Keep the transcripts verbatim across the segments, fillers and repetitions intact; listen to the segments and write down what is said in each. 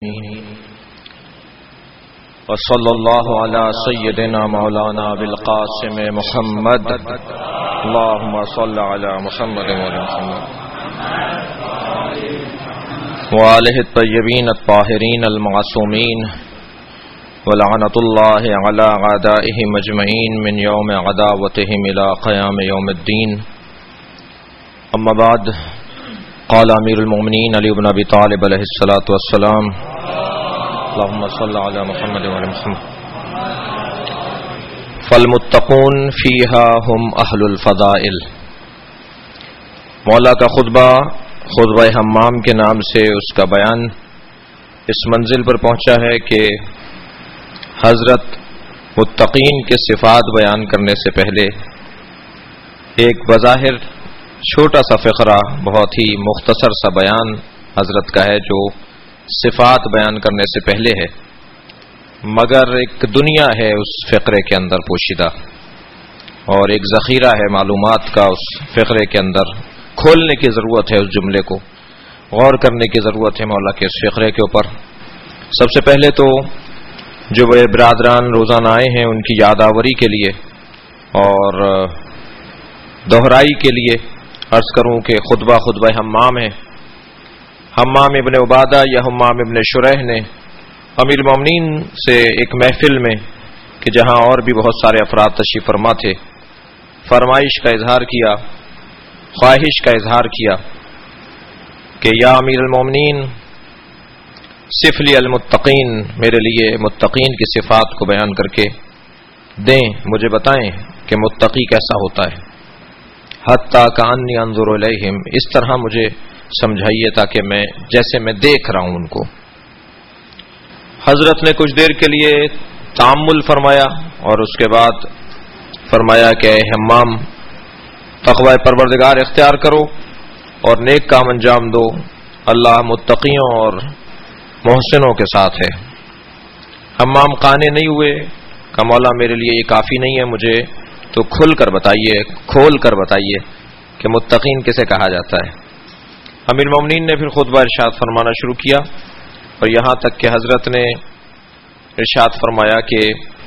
وصلی اللہ علی سیدنا مولانا بالقاسم محمد اللہم صلی علی محمد وآلہ الطیبین الطاہرین المعصومین ولعنۃ اللہ علی اعدائہم اجمعین من یوم عداوتہم الی قیام یوم الدین. اما بعد، قال امیر المؤمنین علی بن ابی طالب علیہ الصلاۃ والسلام اللہم صلی علی محمد وعلی محمد فالمتقون فیہا ہم اہل الفضائل. مولا کا خطبہ خطبہ حمام کے نام سے اس کا بیان اس منزل پر پہنچا ہے کہ حضرت متقین کے صفات بیان کرنے سے پہلے ایک بظاہر چھوٹا سا فقرہ، بہت ہی مختصر سا بیان حضرت کا ہے جو صفات بیان کرنے سے پہلے ہے، مگر ایک دنیا ہے اس فقرے کے اندر پوشیدہ اور ایک ذخیرہ ہے معلومات کا اس فقرے کے اندر. کھولنے کی ضرورت ہے، اس جملے کو غور کرنے کی ضرورت ہے مولا کے اس فقرے کے اوپر. سب سے پہلے تو جو بڑے برادران روزانہ آئے ہیں ان کی یاد آوری کے لیے اور دہرائی کے لیے عرض کروں کہ خطبہ خطبہ حمام ہے. حمام ابن عبادہ یا حمام ابن شریح نے امیر المومنین سے ایک محفل میں کہ جہاں اور بھی بہت سارے افراد تشریف فرما تھے، فرمائش کا اظہار کیا، خواہش کا اظہار کیا کہ یا امیر المومنین صف لی المتقین، میرے لیے متقین کی صفات کو بیان کر کے دیں، مجھے بتائیں کہ متقی کیسا ہوتا ہے. حتیٰ کأنی انظر الیہم، اس طرح مجھے سمجھائیے تاکہ میں جیسے میں دیکھ رہا ہوں ان کو. حضرت نے کچھ دیر کے لیے تأمل فرمایا اور اس کے بعد فرمایا کہ اے حمام، تقوی پروردگار اختیار کرو اور نیک کام انجام دو، اللہ متقیوں اور محسنوں کے ساتھ ہے. حمام قانے نہیں ہوئے کہ مولا میرے لیے یہ کافی نہیں ہے، مجھے تو کھل کر بتائیے، کھول کر بتائیے کہ متقین کسے کہا جاتا ہے. امیر مومنین نے پھر خطبہ ارشاد فرمانا شروع کیا اور یہاں تک کہ حضرت نے ارشاد فرمایا کہ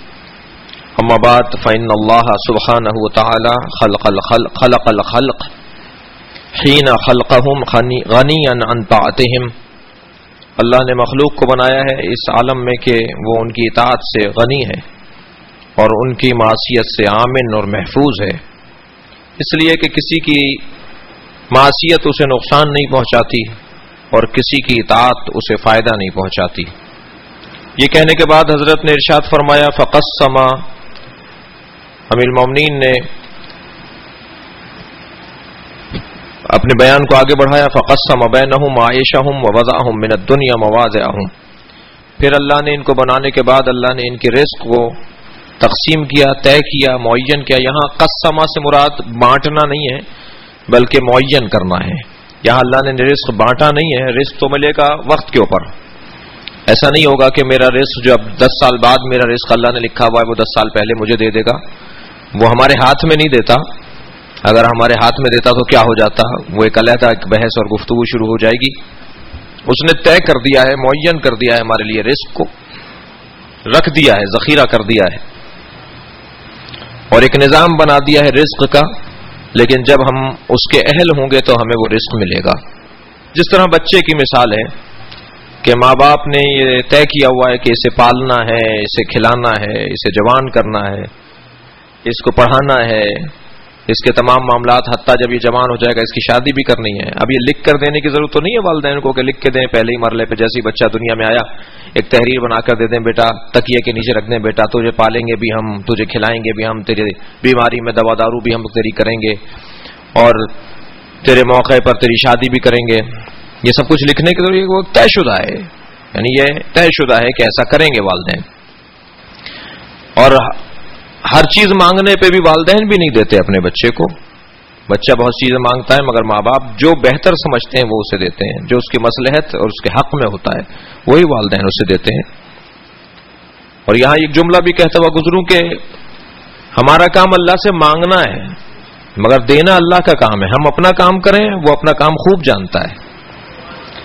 اما بعد فإن اللہ سبحانہ وتعالی خلق الخلق خلق الخلق حین خلقہم غنیا عن طاعتہم. اللہ نے مخلوق کو بنایا ہے اس عالم میں کہ وہ ان کی اطاعت سے غنی ہے اور ان کی معصیت سے آمن اور محفوظ ہے، اس لیے کہ کسی کی معصیت اسے نقصان نہیں پہنچاتی اور کسی کی اطاعت اسے فائدہ نہیں پہنچاتی. یہ کہنے کے بعد حضرت نے ارشاد فرمایا فقسم، امیر المومنین نے اپنے بیان کو آگے بڑھایا، فقسم بینہم معیشہم ووضعہم من الدنیا مواضعہم. پھر اللہ نے ان کو بنانے کے بعد اللہ نے ان کی رزق کو تقسیم کیا، طے کیا، معین کیا. یہاں قسمہ سے مراد بانٹنا نہیں ہے بلکہ معین کرنا ہے. یہاں اللہ نے رزق بانٹا نہیں ہے، رزق تو ملے گا وقت کے اوپر. ایسا نہیں ہوگا کہ میرا رزق جو اب دس سال بعد میرا رزق اللہ نے لکھا ہوا ہے وہ دس سال پہلے مجھے دے دے گا. وہ ہمارے ہاتھ میں نہیں دیتا. اگر ہمارے ہاتھ میں دیتا تو کیا ہو جاتا، وہ ایک علیحدہ ایک بحث اور گفتگو شروع ہو جائے گی. اس نے طے کر دیا ہے، معین کر دیا ہے، ہمارے لیے رزق کو رکھ دیا ہے، ذخیرہ کر دیا ہے اور ایک نظام بنا دیا ہے رزق کا. لیکن جب ہم اس کے اہل ہوں گے تو ہمیں وہ رزق ملے گا. جس طرح بچے کی مثال ہے کہ ماں باپ نے یہ طے کیا ہوا ہے کہ اسے پالنا ہے، اسے کھلانا ہے، اسے جوان کرنا ہے، اس کو پڑھانا ہے، اس کے تمام معاملات، حتیٰ جب یہ جوان ہو جائے گا اس کی شادی بھی کرنی ہے. اب یہ لکھ کر دینے کی ضرورت تو نہیں ہے والدین کو کہ لکھ کے دیں پہلے ہی مرحلے پہ، جیسے بچہ دنیا میں آیا ایک تحریر بنا کر دے دیں، بیٹا تکیے کے نیچے رکھ دیں، بیٹا تجھے پالیں گے بھی ہم، تجھے کھلائیں گے بھی ہم، تیرے بیماری میں دوا دارو بھی ہم تیری کریں گے اور تیرے موقع پر تیری شادی بھی کریں گے. یہ سب کچھ لکھنے کے ذریعے وہ طے شدہ ہے، یعنی یہ طے شدہ ہے کہ ایسا کریں گے والدین. اور ہر چیز مانگنے پہ بھی والدین بھی نہیں دیتے اپنے بچے کو. بچہ بہت چیزیں مانگتا ہے مگر ماں باپ جو بہتر سمجھتے ہیں وہ اسے دیتے ہیں، جو اس کی مصلحت اور اس کے حق میں ہوتا ہے وہی والدین اسے دیتے ہیں. اور یہاں ایک جملہ بھی کہتا ہوا گزروں کہ ہمارا کام اللہ سے مانگنا ہے مگر دینا اللہ کا کام ہے. ہم اپنا کام کریں، وہ اپنا کام خوب جانتا ہے.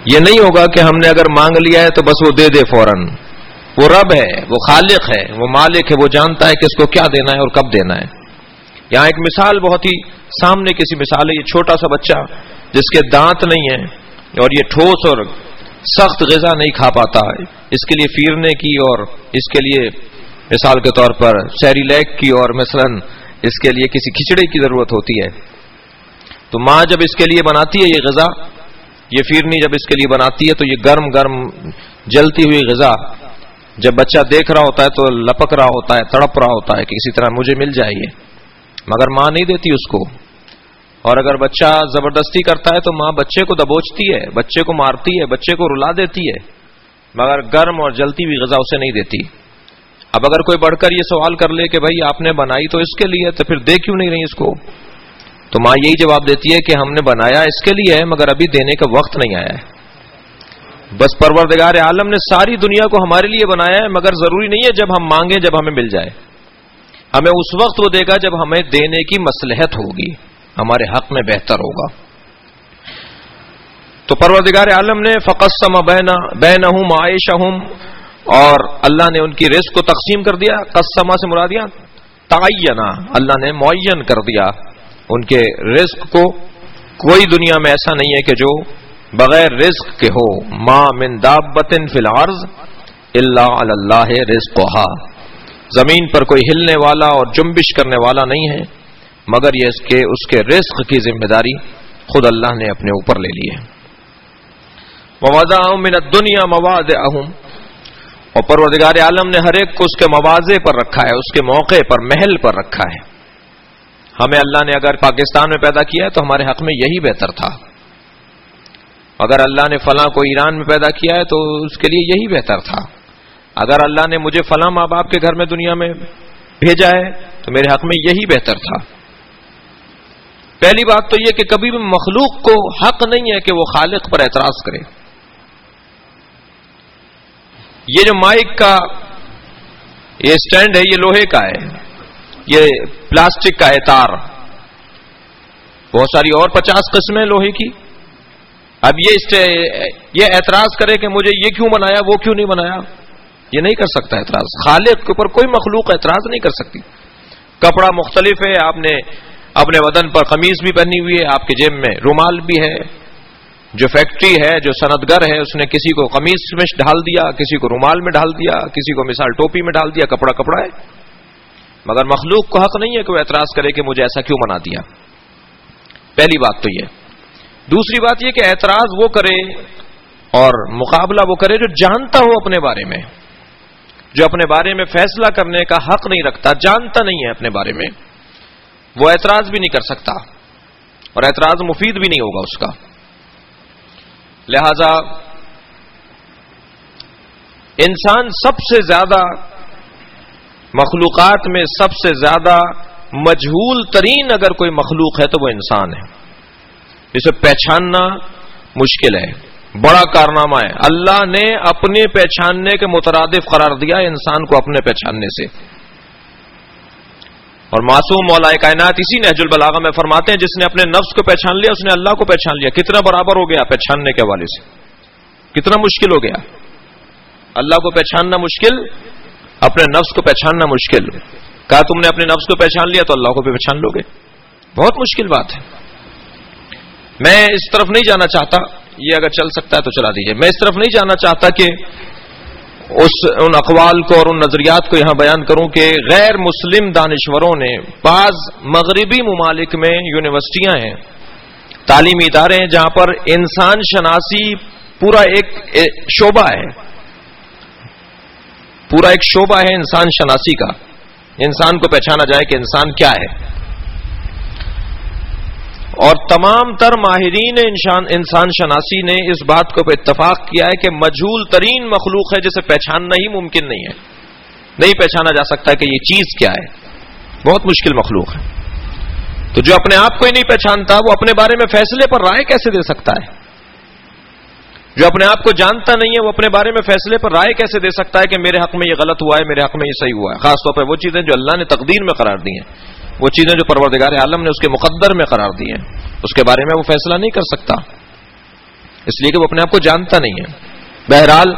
یہ نہیں ہوگا کہ ہم نے اگر مانگ لیا ہے تو بس وہ دے دے فوراً. وہ رب ہے، وہ خالق ہے، وہ مالک ہے، وہ جانتا ہے کہ اس کو کیا دینا ہے اور کب دینا ہے. یہاں ایک مثال بہت ہی سامنے کسی مثال ہے. یہ چھوٹا سا بچہ جس کے دانت نہیں ہیں اور یہ ٹھوس اور سخت غذا نہیں کھا پاتا ہے، اس کے لیے پھیرنے کی اور اس کے لیے مثال کے طور پر سیریلیک کی اور مثلاً اس کے لیے کسی کھچڑے کی ضرورت ہوتی ہے. تو ماں جب اس کے لیے بناتی ہے یہ غذا، یہ پھیرنی جب اس کے لیے بناتی ہے تو یہ گرم گرم جلتی ہوئی غذا جب بچہ دیکھ رہا ہوتا ہے تو لپک رہا ہوتا ہے، تڑپ رہا ہوتا ہے کہ کسی طرح مجھے مل جائے یہ، مگر ماں نہیں دیتی اس کو. اور اگر بچہ زبردستی کرتا ہے تو ماں بچے کو دبوچتی ہے، بچے کو مارتی ہے، بچے کو رلا دیتی ہے، مگر گرم اور جلتی ہوئی غذا اسے نہیں دیتی. اب اگر کوئی بڑھ کر یہ سوال کر لے کہ بھائی آپ نے بنائی تو اس کے لیے، تو پھر دے کیوں نہیں رہی اس کو؟ تو ماں یہی جواب دیتی ہے کہ ہم نے بنایا اس کے لیے ہے مگر ابھی دینے کا وقت نہیں آیا ہے. بس پروردگار عالم نے ساری دنیا کو ہمارے لیے بنایا ہے، مگر ضروری نہیں ہے جب ہم مانگیں جب ہمیں مل جائے. ہمیں اس وقت وہ دے گا جب ہمیں دینے کی مصلحت ہوگی، ہمارے حق میں بہتر ہوگا. تو پروردگار عالم نے فقسم بینہم معیشہم، اور اللہ نے ان کی رزق کو تقسیم کر دیا. قسمہ سے مراد یہاں تعینہ، اللہ نے معین کر دیا ان کے رزق کو. کوئی دنیا میں ایسا نہیں ہے کہ جو بغیر رزق کے ہو. ما من دابۃ فی الارض الا علی اللہ رزقها، زمین پر کوئی ہلنے والا اور جنبش کرنے والا نہیں ہے مگر یہ اس کے اس کے رزق کی ذمہ داری خود اللہ نے اپنے اوپر لے لی ہے. ووضعهم من الدنیا مواضعهم، اور پروردگار عالم نے ہر ایک کو اس کے مواضع پر رکھا ہے، اس کے موقع پر، محل پر رکھا ہے. ہمیں اللہ نے اگر پاکستان میں پیدا کیا ہے تو ہمارے حق میں یہی بہتر تھا. اگر اللہ نے فلاں کو ایران میں پیدا کیا ہے تو اس کے لیے یہی بہتر تھا. اگر اللہ نے مجھے فلاں ماں باپ کے گھر میں دنیا میں بھیجا ہے تو میرے حق میں یہی بہتر تھا. پہلی بات تو یہ کہ کبھی بھی مخلوق کو حق نہیں ہے کہ وہ خالق پر اعتراض کرے. یہ جو مائک کا یہ سٹینڈ ہے یہ لوہے کا ہے، یہ پلاسٹک کا ہے تار، بہت ساری اور پچاس قسمیں لوہے کی. اب یہ یہ اعتراض کرے کہ مجھے یہ کیوں بنایا وہ کیوں نہیں بنایا، یہ نہیں کر سکتا اعتراض. خالق کے اوپر کوئی مخلوق اعتراض نہیں کر سکتی. کپڑا مختلف ہے، آپ نے اپنے بدن پر قمیض بھی پہنی ہوئی ہے، آپ کے جیب میں رومال بھی ہے. جو فیکٹری ہے، جو صنعتگر ہے، اس نے کسی کو قمیض میں ڈھال دیا، کسی کو رومال میں ڈھال دیا، کسی کو مثال ٹوپی میں ڈھال دیا. کپڑا کپڑا ہے، مگر مخلوق کو حق نہیں ہے کہ وہ اعتراض کرے کہ مجھے ایسا کیوں بنا دیا. پہلی بات تو یہ. دوسری بات یہ کہ اعتراض وہ کرے اور مقابلہ وہ کرے جو جانتا ہو اپنے بارے میں، جو اپنے بارے میں فیصلہ کرنے کا حق نہیں رکھتا، جانتا نہیں ہے اپنے بارے میں، وہ اعتراض بھی نہیں کر سکتا اور اعتراض مفید بھی نہیں ہوگا اس کا. لہذا انسان سب سے زیادہ مخلوقات میں سب سے زیادہ مجہول ترین اگر کوئی مخلوق ہے تو وہ انسان ہے. اسے پہچاننا مشکل ہے، بڑا کارنامہ ہے. اللہ نے اپنے پہچاننے کے مترادف قرار دیا انسان کو اپنے پہچاننے سے. اور معصوم مولا کائنات اسی نہج البلاغہ میں فرماتے ہیں جس نے اپنے نفس کو پہچان لیا اس نے اللہ کو پہچان لیا. کتنا برابر ہو گیا پہچاننے کے حوالے سے، کتنا مشکل ہو گیا. اللہ کو پہچاننا مشکل، اپنے نفس کو پہچاننا مشکل. کہا تم نے اپنے نفس کو پہچان لیا تو اللہ کو بھی پہچان لو گے، بہت مشکل بات ہے. میں اس طرف نہیں جانا چاہتا، یہ اگر چل سکتا ہے تو چلا دیجیے. میں اس طرف نہیں جانا چاہتا کہ اس ان اقوال کو اور ان نظریات کو یہاں بیان کروں کہ غیر مسلم دانشوروں نے، بعض مغربی ممالک میں یونیورسٹیاں ہیں، تعلیمی ادارے ہیں جہاں پر انسان شناسی پورا ایک شعبہ ہے، پورا ایک شعبہ ہے انسان شناسی کا. انسان کو پہچانا جائے کہ انسان کیا ہے. اور تمام تر ماہرین انسان شناسی نے اس بات کو اتفاق کیا ہے کہ مجہول ترین مخلوق ہے جسے پہچاننا ہی ممکن نہیں ہے. نہیں پہچانا جا سکتا کہ یہ چیز کیا ہے، بہت مشکل مخلوق ہے. تو جو اپنے آپ کو ہی نہیں پہچانتا وہ اپنے بارے میں فیصلے پر رائے کیسے دے سکتا ہے؟ جو اپنے آپ کو جانتا نہیں ہے وہ اپنے بارے میں فیصلے پر رائے کیسے دے سکتا ہے کہ میرے حق میں یہ غلط ہوا ہے، میرے حق میں یہ صحیح ہوا ہے؟ خاص طور پہ وہ چیزیں جو اللہ نے تقدیر میں قرار دی ہیں، وہ چیزیں جو پروردگار عالم نے اس کے مقدر میں قرار دی ہیں، اس کے بارے میں وہ فیصلہ نہیں کر سکتا. اس لیے کہ وہ اپنے آپ کو جانتا نہیں ہے. بہرحال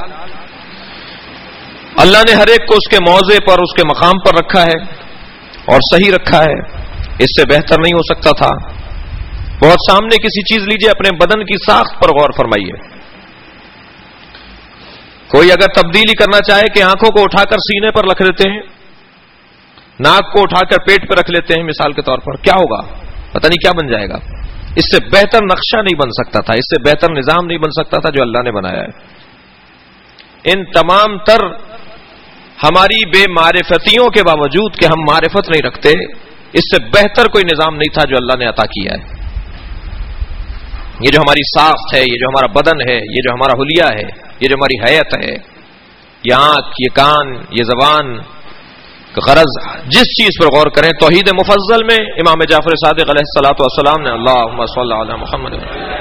اللہ نے ہر ایک کو اس کے موضع پر، اس کے مقام پر رکھا ہے اور صحیح رکھا ہے. اس سے بہتر نہیں ہو سکتا تھا. بہت سامنے کسی چیز لیجئے، اپنے بدن کی ساخت پر غور فرمائیے. کوئی اگر تبدیلی کرنا چاہے کہ آنکھوں کو اٹھا کر سینے پر رکھ لیتے ہیں، ناک کو اٹھا کر پیٹ پہ رکھ لیتے ہیں مثال کے طور پر، کیا ہوگا؟ پتہ نہیں کیا بن جائے گا. اس سے بہتر نقشہ نہیں بن سکتا تھا، اس سے بہتر نظام نہیں بن سکتا تھا جو اللہ نے بنایا ہے. ان تمام تر ہماری بے معرفتیوں کے باوجود کہ ہم معرفت نہیں رکھتے، اس سے بہتر کوئی نظام نہیں تھا جو اللہ نے عطا کیا ہے. یہ جو ہماری ساخت ہے، یہ جو ہمارا بدن ہے، یہ جو ہمارا حلیہ ہے، یہ جو ہماری حیت ہے، یہ آنکھ، یہ کان، یہ زبان، غرض جس چیز پر غور کریں، توحید مفضل میں امام جعفر صادق علیہ الصلوۃ والسلام نے اللہم صل علی محمد،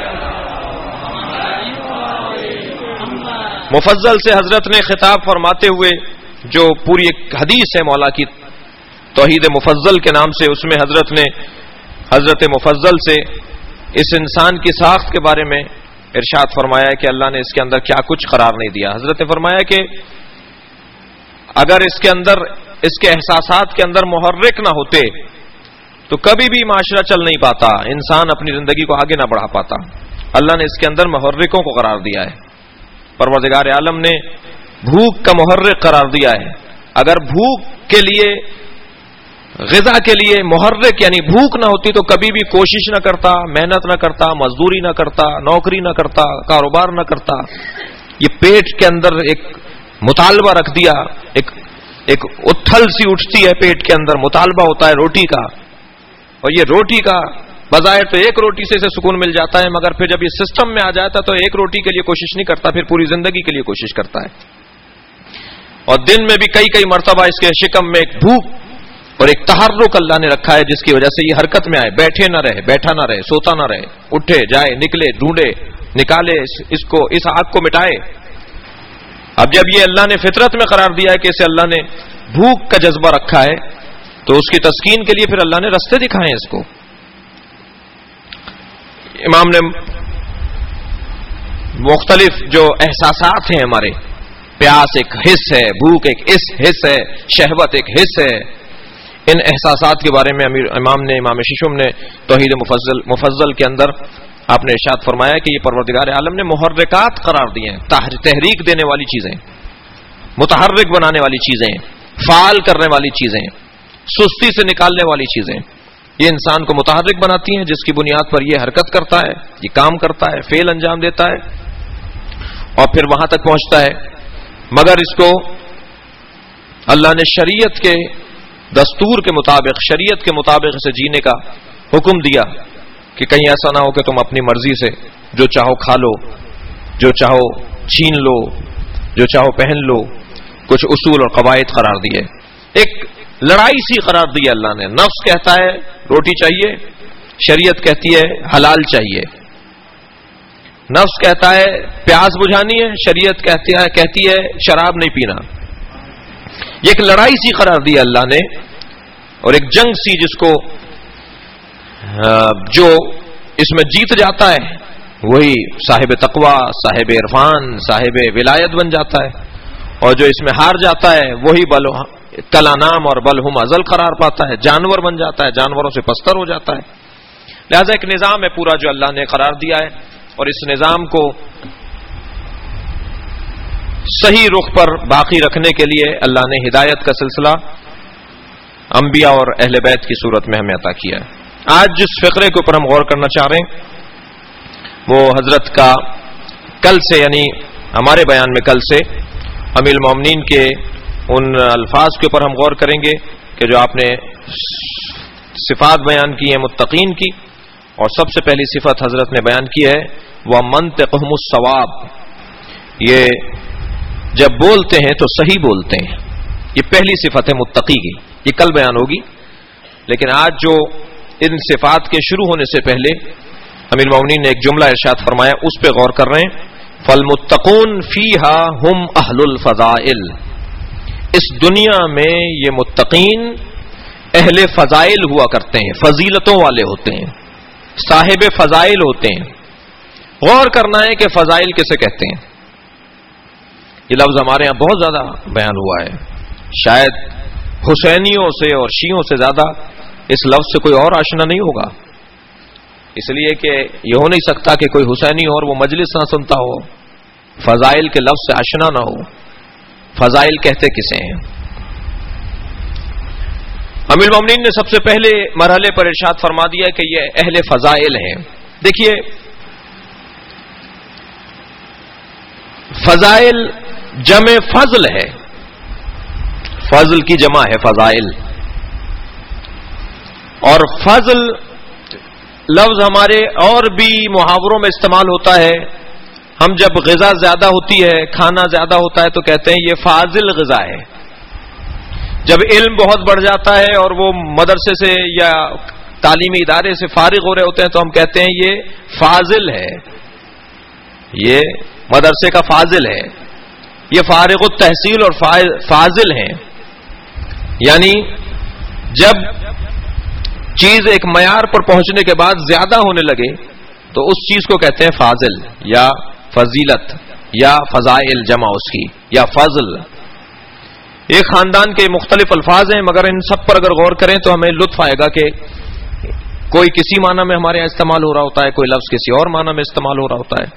مفضل سے حضرت نے خطاب فرماتے ہوئے جو پوری ایک حدیث ہے مولا کی توحید مفضل کے نام سے، اس میں حضرت نے حضرت مفضل سے اس انسان کی ساخت کے بارے میں ارشاد فرمایا کہ اللہ نے اس کے اندر کیا کچھ قرار نہیں دیا. حضرت نے فرمایا کہ اگر اس کے اندر اس کے احساسات کے اندر محرک نہ ہوتے تو کبھی بھی معاشرہ چل نہیں پاتا، انسان اپنی زندگی کو آگے نہ بڑھا پاتا. اللہ نے اس کے اندر محرکوں کو قرار دیا ہے. پروردگار عالم نے بھوک کا محرک قرار دیا ہے. اگر بھوک کے لیے، غذا کے لیے محرک یعنی بھوک نہ ہوتی تو کبھی بھی کوشش نہ کرتا، محنت نہ کرتا، مزدوری نہ کرتا، نوکری نہ کرتا، کاروبار نہ کرتا. یہ پیٹ کے اندر ایک مطالبہ رکھ دیا، ایک ایک اتھل سی اٹھتی ہے پیٹ کے اندر، مطالبہ ہوتا ہے روٹی کا، اور یہ روٹی کا بظاہر تو ایک روٹی سے اسے سکون مل جاتا ہے، مگر پھر جب یہ سسٹم میں آ جاتا تو ایک روٹی کے لیے کوشش نہیں کرتا، پھر پوری زندگی کے لیے کوشش کرتا ہے. اور دن میں بھی کئی کئی مرتبہ اس کے شکم میں ایک بھوک اور ایک تحرک اللہ نے رکھا ہے جس کی وجہ سے یہ حرکت میں آئے، بیٹھے نہ رہے، بیٹھا نہ رہے، سوتا نہ رہے، اٹھے جائے، نکلے، ڈھونڈے، نکالے، اس کو اس آگ کو مٹائے. اب جب یہ اللہ نے فطرت میں قرار دیا ہے کہ اسے اللہ نے بھوک کا جذبہ رکھا ہے تو اس کی تسکین کے لیے پھر اللہ نے رستے دکھائے اس کو. امام نے مختلف جو احساسات ہیں ہمارے، پیاس ایک حص ہے، بھوک ایک اس حص ہے، شہوت ایک حص ہے، ان احساسات کے بارے میں امام نے امام ششم نے توحید مفضل مفضل کے اندر آپ نے ارشاد فرمایا کہ یہ پروردگار عالم نے محرکات قرار دیے ہیں، تحریک دینے والی چیزیں، متحرک بنانے والی چیزیں، فعال کرنے والی چیزیں، سستی سے نکالنے والی چیزیں، یہ انسان کو متحرک بناتی ہیں، جس کی بنیاد پر یہ حرکت کرتا ہے، یہ کام کرتا ہے، فعل انجام دیتا ہے اور پھر وہاں تک پہنچتا ہے. مگر اس کو اللہ نے شریعت کے دستور کے مطابق، شریعت کے مطابق اسے جینے کا حکم دیا کہ کہیں ایسا نہ ہو کہ تم اپنی مرضی سے جو چاہو کھا لو، جو چاہو چھین لو، جو چاہو پہن لو. کچھ اصول اور قواعد قرار دیے، ایک لڑائی سی قرار دی اللہ نے. نفس کہتا ہے روٹی چاہیے، شریعت کہتی ہے حلال چاہیے. نفس کہتا ہے پیاس بجھانی ہے، شریعت کہتی ہے کہتی ہے شراب نہیں پینا. یہ ایک لڑائی سی قرار دی اللہ نے، اور ایک جنگ سی جس کو جو اس میں جیت جاتا ہے وہی صاحب تقوی، صاحب عرفان، صاحب ولایت بن جاتا ہے، اور جو اس میں ہار جاتا ہے وہی بل کلا نام اور بل ہم ازل قرار پاتا ہے، جانور بن جاتا ہے، جانوروں سے پستر ہو جاتا ہے. لہذا ایک نظام ہے پورا جو اللہ نے قرار دیا ہے، اور اس نظام کو صحیح رخ پر باقی رکھنے کے لیے اللہ نے ہدایت کا سلسلہ انبیاء اور اہل بیت کی صورت میں ہمیں عطا کیا ہے. آج جس فقرے کے اوپر ہم غور کرنا چاہ رہے ہیں وہ حضرت کا کل سے، یعنی ہمارے بیان میں کل سے امیر المومنین کے ان الفاظ کے اوپر ہم غور کریں گے کہ جو آپ نے صفات بیان کی ہیں متقین کی، اور سب سے پہلی صفت حضرت نے بیان کی ہے وہ منطقہم الصواب. یہ جب بولتے ہیں تو صحیح بولتے ہیں، یہ پہلی صفت ہے متقی کی، یہ کل بیان ہوگی. لیکن آج جو ان صفات کے شروع ہونے سے پہلے امیر المومنین نے ایک جملہ ارشاد فرمایا، اس پہ غور کر رہے ہیں. فالمتقون فیہا ہم اہل الفضائل. اس دنیا میں یہ متقین اہل فضائل ہوا کرتے ہیں، فضیلتوں والے ہوتے ہیں، صاحب فضائل ہوتے ہیں. غور کرنا ہے کہ فضائل کسے کہتے ہیں. یہ لفظ ہمارے ہاں بہت زیادہ بیان ہوا ہے. شاید حسینیوں سے اور شیعوں سے زیادہ اس لفظ سے کوئی اور آشنا نہیں ہوگا، اس لیے کہ یہ ہو نہیں سکتا کہ کوئی حسینی اور وہ مجلس نہ سنتا ہو، فضائل کے لفظ سے آشنا نہ ہو. فضائل کہتے کسے ہیں؟ امیر المومنین نے سب سے پہلے مرحلے پر ارشاد فرما دیا کہ یہ اہل فضائل ہیں. دیکھیے، فضائل جمع فضل ہے، فضل کی جمع ہے فضائل، اور فضل لفظ ہمارے اور بھی محاوروں میں استعمال ہوتا ہے. ہم جب غذا زیادہ ہوتی ہے، کھانا زیادہ ہوتا ہے تو کہتے ہیں یہ فاضل غذا ہے. جب علم بہت بڑھ جاتا ہے اور وہ مدرسے سے یا تعلیمی ادارے سے فارغ ہو رہے ہوتے ہیں تو ہم کہتے ہیں یہ فاضل ہے، یہ مدرسے کا فاضل ہے، یہ فارغ التحصیل اور فاضل ہیں. یعنی جب چیز ایک معیار پر پہنچنے کے بعد زیادہ ہونے لگے تو اس چیز کو کہتے ہیں فاضل یا فضیلت یا فضائل جمع اس کی یا فضل. ایک خاندان کے مختلف الفاظ ہیں، مگر ان سب پر اگر غور کریں تو ہمیں لطف آئے گا کہ کوئی کسی معنی میں ہمارے یہاں استعمال ہو رہا ہوتا ہے، کوئی لفظ کسی اور معنی میں استعمال ہو رہا ہوتا ہے.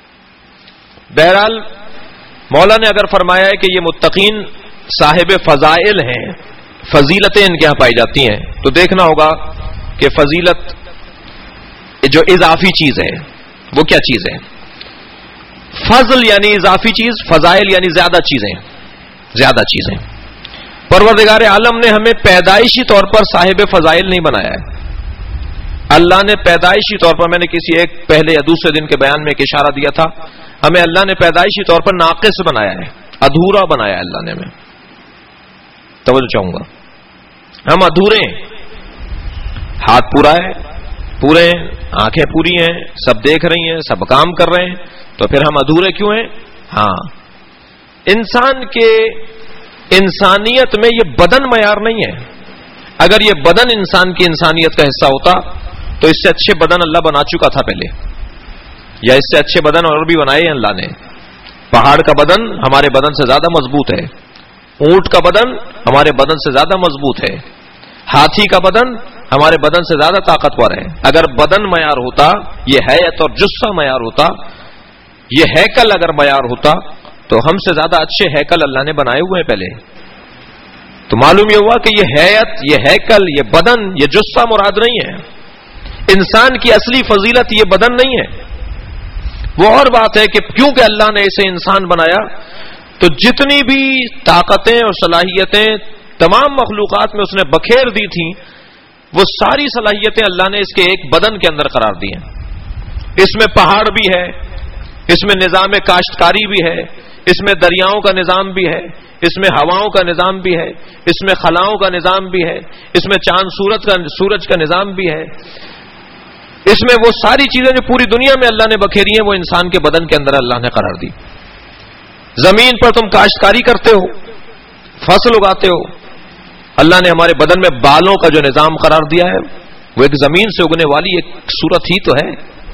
بہرحال مولا نے اگر فرمایا ہے کہ یہ متقین صاحب فضائل ہیں، فضیلتیں ان کے یہاں پائی جاتی ہیں، تو دیکھنا ہوگا کہ فضیلت جو اضافی چیز ہے وہ کیا چیز ہے. فضل یعنی اضافی چیز، فضائل یعنی زیادہ چیزیں، زیادہ چیزیں. پروردگار عالم نے ہمیں پیدائشی طور پر صاحب فضائل نہیں بنایا ہے. اللہ نے پیدائشی طور پر، میں نے کسی ایک پہلے یا دوسرے دن کے بیان میں ایک اشارہ دیا تھا، ہمیں اللہ نے پیدائشی طور پر ناقص بنایا ہے، ادھورا بنایا ہے اللہ نے ہمیں. توجہ چاہوں گا، ہم ادھورے ہیں. ہاتھ پورا ہے، پورے ہیں، آنکھیں پوری ہیں، سب دیکھ رہی ہیں، سب کام کر رہے ہیں، تو پھر ہم ادھورے کیوں ہیں؟ ہاں، انسان کے انسانیت میں یہ بدن معیار نہیں ہے. اگر یہ بدن انسان کی انسانیت کا حصہ ہوتا تو اس سے اچھے بدن اللہ بنا چکا تھا پہلے، یا اس سے اچھے بدن اور بھی بنائے ہیں اللہ نے. پہاڑ کا بدن ہمارے بدن سے زیادہ مضبوط ہے، اونٹ کا بدن ہمارے بدن سے زیادہ مضبوط ہے، ہاتھی کا بدن ہمارے بدن سے زیادہ طاقتور ہے. اگر بدن معیار ہوتا، یہ حیت اور جثہ معیار ہوتا، یہ ہیکل اگر معیار ہوتا تو ہم سے زیادہ اچھے ہیکل اللہ نے بنائے ہوئے ہیں پہلے. تو معلوم یہ ہوا کہ یہ حیت، یہ ہیکل، یہ بدن، یہ جثہ مراد نہیں ہے. انسان کی اصلی فضیلت یہ بدن نہیں ہے. وہ اور بات ہے کہ کیونکہ اللہ نے اسے انسان بنایا تو جتنی بھی طاقتیں اور صلاحیتیں تمام مخلوقات میں اس نے بکھیر دی تھیں، وہ ساری صلاحیتیں اللہ نے اس کے ایک بدن کے اندر قرار دی ہیں. اس میں پہاڑ بھی ہے، اس میں نظام کاشتکاری بھی ہے، اس میں دریاؤں کا نظام بھی ہے، اس میں ہواؤں کا نظام بھی ہے، اس میں خلاؤں کا نظام بھی ہے، اس میں چاند سورج کا سورج کا نظام بھی ہے. اس میں وہ ساری چیزیں جو پوری دنیا میں اللہ نے بکھیری ہیں وہ انسان کے بدن کے اندر اللہ نے قرار دی. زمین پر تم کاشتکاری کرتے ہو، فصل اگاتے ہو، اللہ نے ہمارے بدن میں بالوں کا جو نظام قرار دیا ہے وہ ایک زمین سے اگنے والی ایک صورت ہی تو ہے.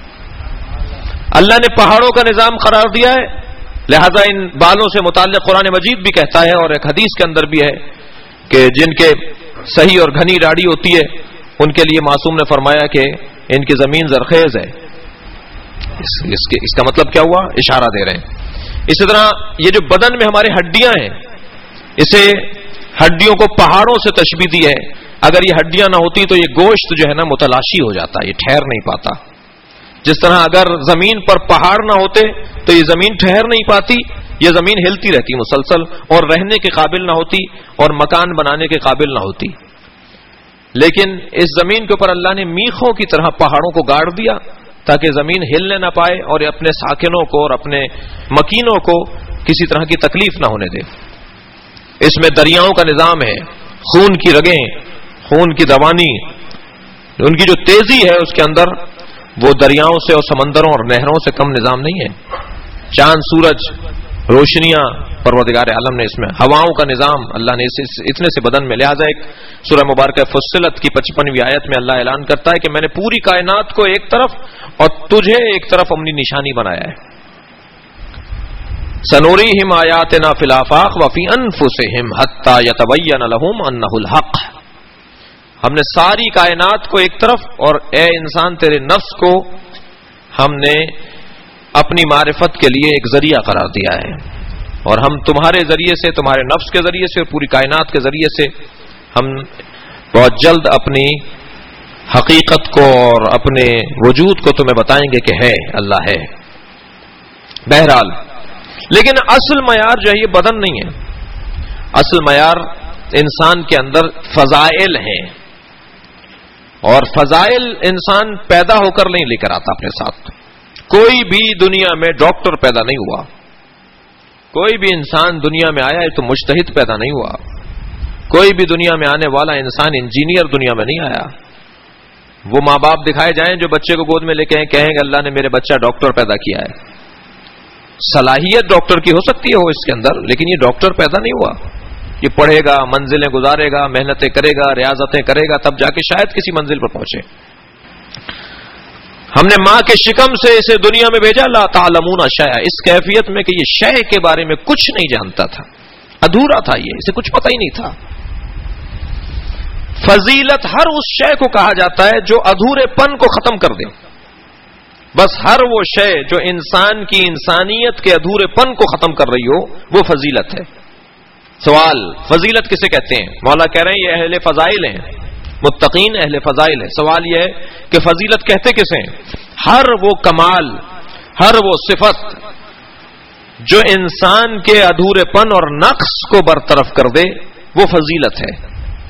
اللہ نے پہاڑوں کا نظام قرار دیا ہے، لہذا ان بالوں سے متعلق قرآن مجید بھی کہتا ہے اور ایک حدیث کے اندر بھی ہے کہ جن کے صحیح اور گھنی داڑھی ہوتی ہے ان کے لیے معصوم نے فرمایا کہ ان کی زمین زرخیز ہے. اس, اس, کے, اس کا مطلب کیا ہوا؟ اشارہ دے رہے ہیں. اسی طرح یہ جو بدن میں ہمارے ہڈیاں ہیں، اسے ہڈیوں کو پہاڑوں سے تشبیہ دی ہے. اگر یہ ہڈیاں نہ ہوتی تو یہ گوشت جو ہے نا متلاشی ہو جاتا، یہ ٹھہر نہیں پاتا. جس طرح اگر زمین پر پہاڑ نہ ہوتے تو یہ زمین ٹھہر نہیں پاتی، یہ زمین ہلتی رہتی مسلسل اور رہنے کے قابل نہ ہوتی اور مکان بنانے کے قابل نہ ہوتی. لیکن اس زمین کے اوپر اللہ نے میخوں کی طرح پہاڑوں کو گاڑ دیا تاکہ زمین ہلنے نہ پائے اور اپنے ساکنوں کو اور اپنے مکینوں کو کسی طرح کی تکلیف نہ ہونے دے. اس میں دریاؤں کا نظام ہے، خون کی رگیں، خون کی روانی، ان کی جو تیزی ہے اس کے اندر وہ دریاؤں سے اور سمندروں اور نہروں سے کم نظام نہیں ہے. چاند سورج روشنیاں پروردگار عالم نے اس میں، ہواؤں کا نظام اللہ نے اس اتنے سے بدن میں، لہذا ایک سورہ مبارکہ فصلت کی پچپنویں آیت میں اللہ اعلان کرتا ہے کہ میں نے پوری کائنات کو ایک طرف اور تجھے ایک طرف اپنی نشانی بنایا ہے. سنوریہم آیاتنا فی الآفاق وفی انفسہم حتی یتبین لہم انہ الحق. ہم نے ساری کائنات کو ایک طرف اور اے انسان تیرے نفس کو ہم نے اپنی معرفت کے لیے ایک ذریعہ قرار دیا ہے، اور ہم تمہارے ذریعے سے، تمہارے نفس کے ذریعے سے اور پوری کائنات کے ذریعے سے ہم بہت جلد اپنی حقیقت کو اور اپنے وجود کو تمہیں بتائیں گے کہ ہے اللہ ہے. بہرحال لیکن اصل معیار جو ہے یہ بدن نہیں ہے، اصل معیار انسان کے اندر فضائل ہیں، اور فضائل انسان پیدا ہو کر نہیں لے کر آتا اپنے ساتھ. کوئی بھی دنیا میں ڈاکٹر پیدا نہیں ہوا، کوئی بھی انسان دنیا میں آیا ہے تو مجتہد پیدا نہیں ہوا، کوئی بھی دنیا میں آنے والا انسان انجینئر دنیا میں نہیں آیا. وہ ماں باپ دکھائے جائیں جو بچے کو گود میں لے کے کہیں کہ اللہ نے میرے بچہ ڈاکٹر پیدا کیا ہے. صلاحیت ڈاکٹر کی ہو سکتی ہے ہو اس کے اندر، لیکن یہ ڈاکٹر پیدا نہیں ہوا. یہ پڑھے گا، منزلیں گزارے گا، محنتیں کرے گا، ریاضتیں کرے گا، تب جا کے شاید کسی منزل پر پہنچے. ہم نے ماں کے شکم سے اسے دنیا میں بھیجا، لا تعلمون شیئا، اس کیفیت میں کہ یہ شے کے بارے میں کچھ نہیں جانتا تھا، ادھورا تھا، یہ اسے کچھ پتہ ہی نہیں تھا. فضیلت ہر اس شے کو کہا جاتا ہے جو ادھورے پن کو ختم کر دے. بس ہر وہ شے جو انسان کی انسانیت کے ادھورے پن کو ختم کر رہی ہو وہ فضیلت ہے. سوال، فضیلت کسے کہتے ہیں؟ مولا کہہ رہے ہیں یہ اہل فضائل ہیں، متقین اہل فضائل ہیں. سوال یہ ہے کہ فضیلت کہتے کسے ہیں؟ ہر وہ کمال، ہر وہ صفت جو انسان کے ادھورے پن اور نقص کو برطرف کر دے وہ فضیلت ہے.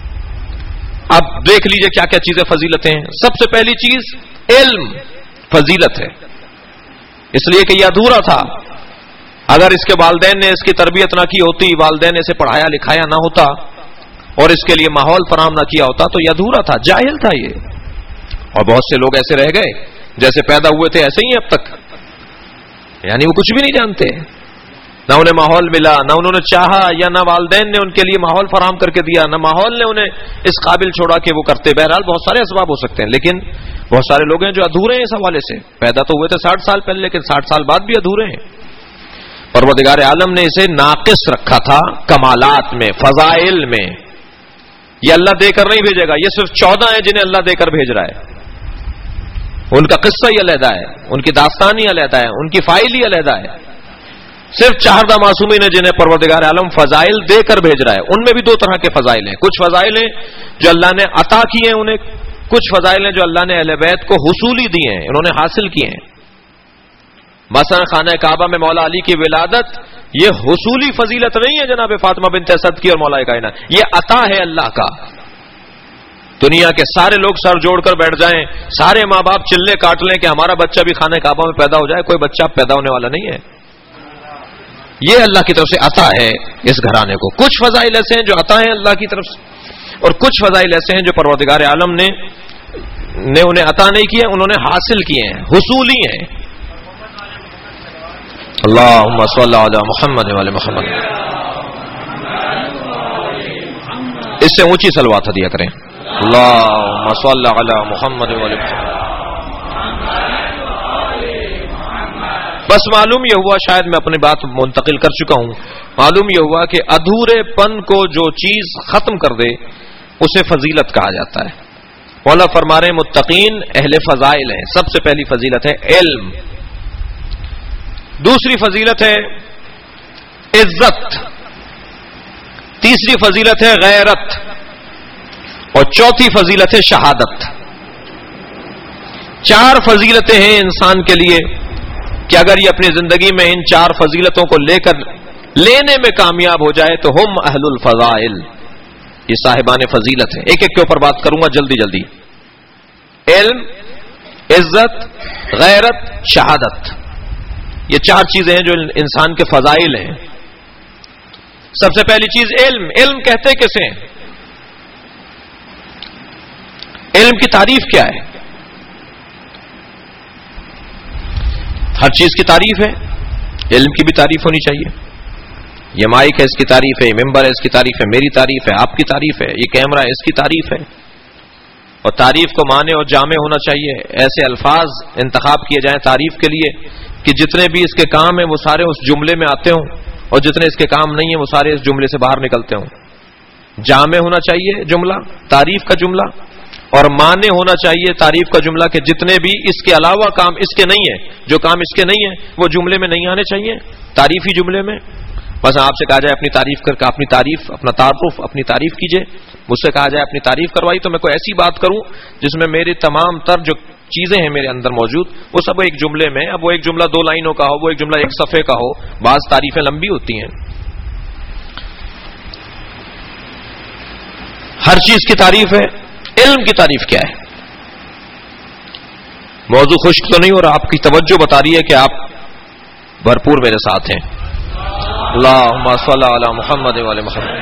اب دیکھ لیجئے کیا کیا چیزیں فضیلتیں ہیں. سب سے پہلی چیز علم فضیلت ہے، اس لیے کہ یہ ادھورا تھا. اگر اس کے والدین نے اس کی تربیت نہ کی ہوتی، والدین نے اسے پڑھایا لکھایا نہ ہوتا اور اس کے لیے ماحول فراہم نہ کیا ہوتا تو یہ ادھورا تھا، جاہل تھا یہ. اور بہت سے لوگ ایسے رہ گئے جیسے پیدا ہوئے تھے ایسے ہی اب تک، یعنی وہ کچھ بھی نہیں جانتے، نہ انہیں ماحول ملا، نہ انہوں نے چاہا، یا نہ والدین نے ان کے لیے ماحول فراہم کر کے دیا، نہ ماحول نے انہیں اس قابل چھوڑا کہ وہ کرتے. بہرحال بہت سارے اسباب ہو سکتے ہیں، لیکن بہت سارے لوگ ہیں جو ادھورے ہیں اس حوالے سے. پیدا تو ہوئے تھے ساٹھ سال پہلے لیکن ساٹھ سال بعد بھی ادھورے ہیں. پروردگار عالم نے اسے ناقص رکھا تھا کمالات میں، فضائل میں. یہ اللہ دے کر نہیں بھیجے گا، یہ صرف چودہ ہیں جنہیں اللہ دے کر بھیج رہا ہے. ان کا قصہ ہی علیحدہ ہے، ان کی داستان ہی علیحدہ ہے، ان کی فائل ہی علیحدہ ہے. صرف چاردہ معصومین ہیں جنہیں پروردگار عالم فضائل دے کر بھیج رہا ہے. ان میں بھی دو طرح کے فضائل ہیں. کچھ فضائل ہیں جو اللہ نے عطا کیے ہیں انہیں، کچھ فضائل ہیں جو اللہ نے اہل بیت کو حصولی دیے ہیں، انہوں نے حاصل کیے ہیں. مثلا خانہ کعبہ میں مولا علی کی ولادت یہ حصولی فضیلت نہیں ہے جناب فاطمہ بنت اسد کی اور مولا کائنات، یہ عطا ہے اللہ کا. دنیا کے سارے لوگ سر جوڑ کر بیٹھ جائیں، سارے ماں باپ چلے کاٹ لیں کہ ہمارا بچہ بھی خانہ کعبہ میں پیدا ہو جائے، کوئی بچہ پیدا ہونے والا نہیں ہے. یہ اللہ کی طرف سے عطا ہے اس گھرانے کو. کچھ فضائل ایسے ہیں جو عطا ہیں اللہ کی طرف سے، اور کچھ فضائل ایسے ہیں جو پروردگار عالم نے نے انہیں عطا نہیں کیے، انہوں نے حاصل کیے ہیں، حصولی ہیں. اللہم صلی علی محمد وعلی محمد. اس سے اونچی صلوات دیا کریں. اللہم صلی علی محمد وعلی محمد. بس معلوم یہ ہوا، شاید میں اپنی بات منتقل کر چکا ہوں، معلوم یہ ہوا کہ ادھورے پن کو جو چیز ختم کر دے اسے فضیلت کہا جاتا ہے. مولا فرما رہے متقین اہل فضائل ہیں. سب سے پہلی فضیلت ہے علم، دوسری فضیلت ہے عزت، تیسری فضیلت ہے غیرت، اور چوتھی فضیلت ہے شہادت. چار فضیلتیں ہیں انسان کے لیے کہ اگر یہ اپنی زندگی میں ان چار فضیلتوں کو لے کر لینے میں کامیاب ہو جائے تو ہم اہل الفضائل، یہ صاحبان فضیلت ہیں. ایک ایک کے اوپر بات کروں گا جلدی جلدی. علم، عزت، غیرت، شہادت، یہ چار چیزیں ہیں جو انسان کے فضائل ہیں. سب سے پہلی چیز علم. علم کہتے کسے ہیں؟ علم کی تعریف کیا ہے؟ ہر چیز کی تعریف ہے، علم کی بھی تعریف ہونی چاہیے. یہ مائک ہے اس کی تعریف ہے، یہ ممبر ہے اس کی تعریف ہے، میری تعریف ہے، آپ کی تعریف ہے، یہ کیمرہ ہے اس کی تعریف ہے. اور تعریف کو مانے اور جامع ہونا چاہیے. ایسے الفاظ انتخاب کیے جائیں تعریف کے لیے کہ جتنے بھی اس کے کام ہیں وہ سارے اس جملے میں آتے ہوں، اور جتنے اس کے کام نہیں ہیں وہ سارے اس جملے سے باہر نکلتے ہوں. جامع ہونا چاہیے جملہ، تعریف کا جملہ، اور مانے ہونا چاہیے تعریف کا جملہ کہ جتنے بھی اس کے علاوہ کام اس کے نہیں ہیں، جو کام اس کے نہیں ہیں وہ جملے میں نہیں آنے چاہیے تعریفی جملے میں. بس آپ سے کہا جائے اپنی تعریف کر کے اپنی تعریف اپنا تعارف اپنی تعریف کیجئے، مجھ سے کہا جائے اپنی تعریف کروائی تو میں کوئی ایسی بات کروں جس میں میری تمام تر جو چیزیں ہیں میرے اندر موجود وہ سب ایک جملے میں. اب وہ ایک جملہ دو لائنوں کا ہو، وہ ایک جملہ ایک صفحے کا ہو، بعض تعریفیں لمبی ہوتی ہیں. ہر چیز کی تعریف ہے. علم کی تعریف کیا ہے؟ موضوع خشک تو نہیں ہو رہا، آپ کی توجہ بتا رہی ہے کہ آپ بھرپور میرے ساتھ ہیں. اللہم صلی علی محمد و علی محمد.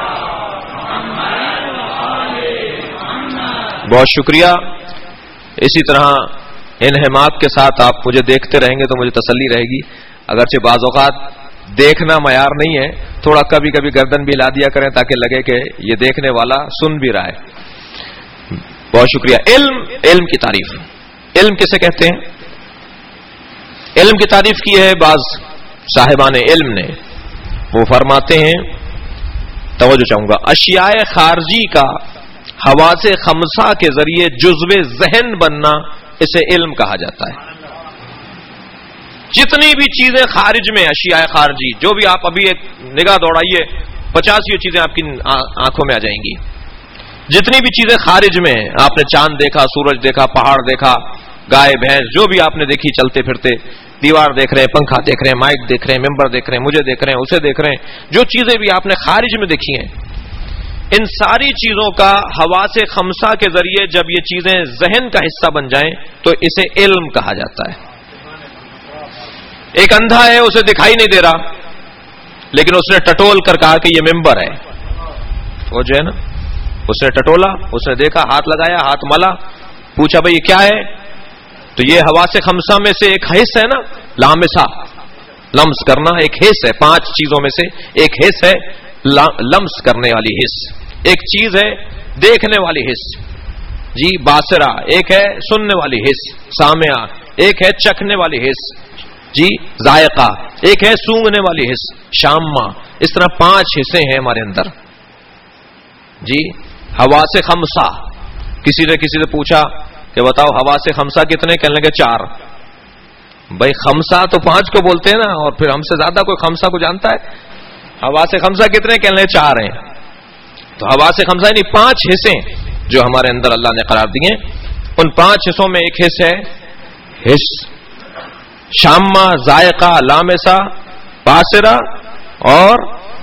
بہت شکریہ. اسی طرح انہماک کے ساتھ آپ مجھے دیکھتے رہیں گے تو مجھے تسلی رہے گی. اگرچہ بعض اوقات دیکھنا معیار نہیں ہے، تھوڑا کبھی کبھی گردن بھی ہلا دیا کریں تاکہ لگے کہ یہ دیکھنے والا سن بھی رہا ہے. بہت شکریہ. علم علم کی تعریف. علم کسے کہتے ہیں؟ علم کی تعریف کی ہے بعض صاحبان علم نے. وہ فرماتے ہیں، توجہ چاہوں گا، اشیاء خارجی کا حواس خمسہ کے ذریعے جزو ذہن بننا اسے علم کہا جاتا ہے. جتنی بھی چیزیں خارج میں، اشیاء خارجی، جو بھی آپ ابھی ایک نگاہ دوڑائیے پچاسی چیزیں آپ کی آنکھوں میں آ جائیں گی. جتنی بھی چیزیں خارج میں ہیں، آپ نے چاند دیکھا، سورج دیکھا، پہاڑ دیکھا، گائے بھینس جو بھی آپ نے دیکھی چلتے پھرتے، دیوار دیکھ رہے ہیں، پنکھا دیکھ رہے ہیں، مائک دیکھ رہے ہیں، ممبر دیکھ رہے ہیں، مجھے دیکھ رہے ہیں، اسے دیکھ رہے ہیں، جو چیزیں بھی آپ نے خارج میں دیکھی ہیں، ان ساری چیزوں کا حواس خمسہ کے ذریعے جب یہ چیزیں ذہن کا حصہ بن جائیں تو اسے علم کہا جاتا ہے. ایک اندھا ہے، اسے دکھائی نہیں دے رہا، لیکن اس نے ٹٹول کر کہا کہ یہ ممبر ہے. وہ جو ہے نا، اس نے ٹٹولا، اس نے دیکھا، ہاتھ لگایا، ہاتھ ملا، پوچھا بھئی یہ کیا ہے؟ تو یہ حواس خمسہ میں سے ایک حص ہے نا، لامسہ، لمس کرنا ایک حص ہے. پانچ چیزوں میں سے ایک حص ہے لمس کرنے والی حص. ایک چیز ہے دیکھنے والی حص، جی باصرہ. ایک ہے سننے والی حص، سامعہ. ایک ہے چکھنے والی حص، جی ذائقہ. ایک ہے سونگھنے والی حص، شامہ. اس طرح پانچ حصے ہیں ہمارے اندر، جی حواس خمسہ. کسی نے کسی سے پوچھا کہ بتاؤ حواس خمسہ کتنے؟ کہنے لگے چار. بھائی خمسہ تو پانچ کو بولتے ہیں نا، اور پھر ہم سے زیادہ کوئی خمسہ کو جانتا ہے؟ حواس خمسہ کتنے؟ کہنے لگے چار ہیں. تو حواس خمسہ یعنی پانچ حصے جو ہمارے اندر اللہ نے قرار دیے. ان پانچ حصوں میں ایک حصہ ہے حص، شامہ، ذائقہ، لامسہ، باصرہ اور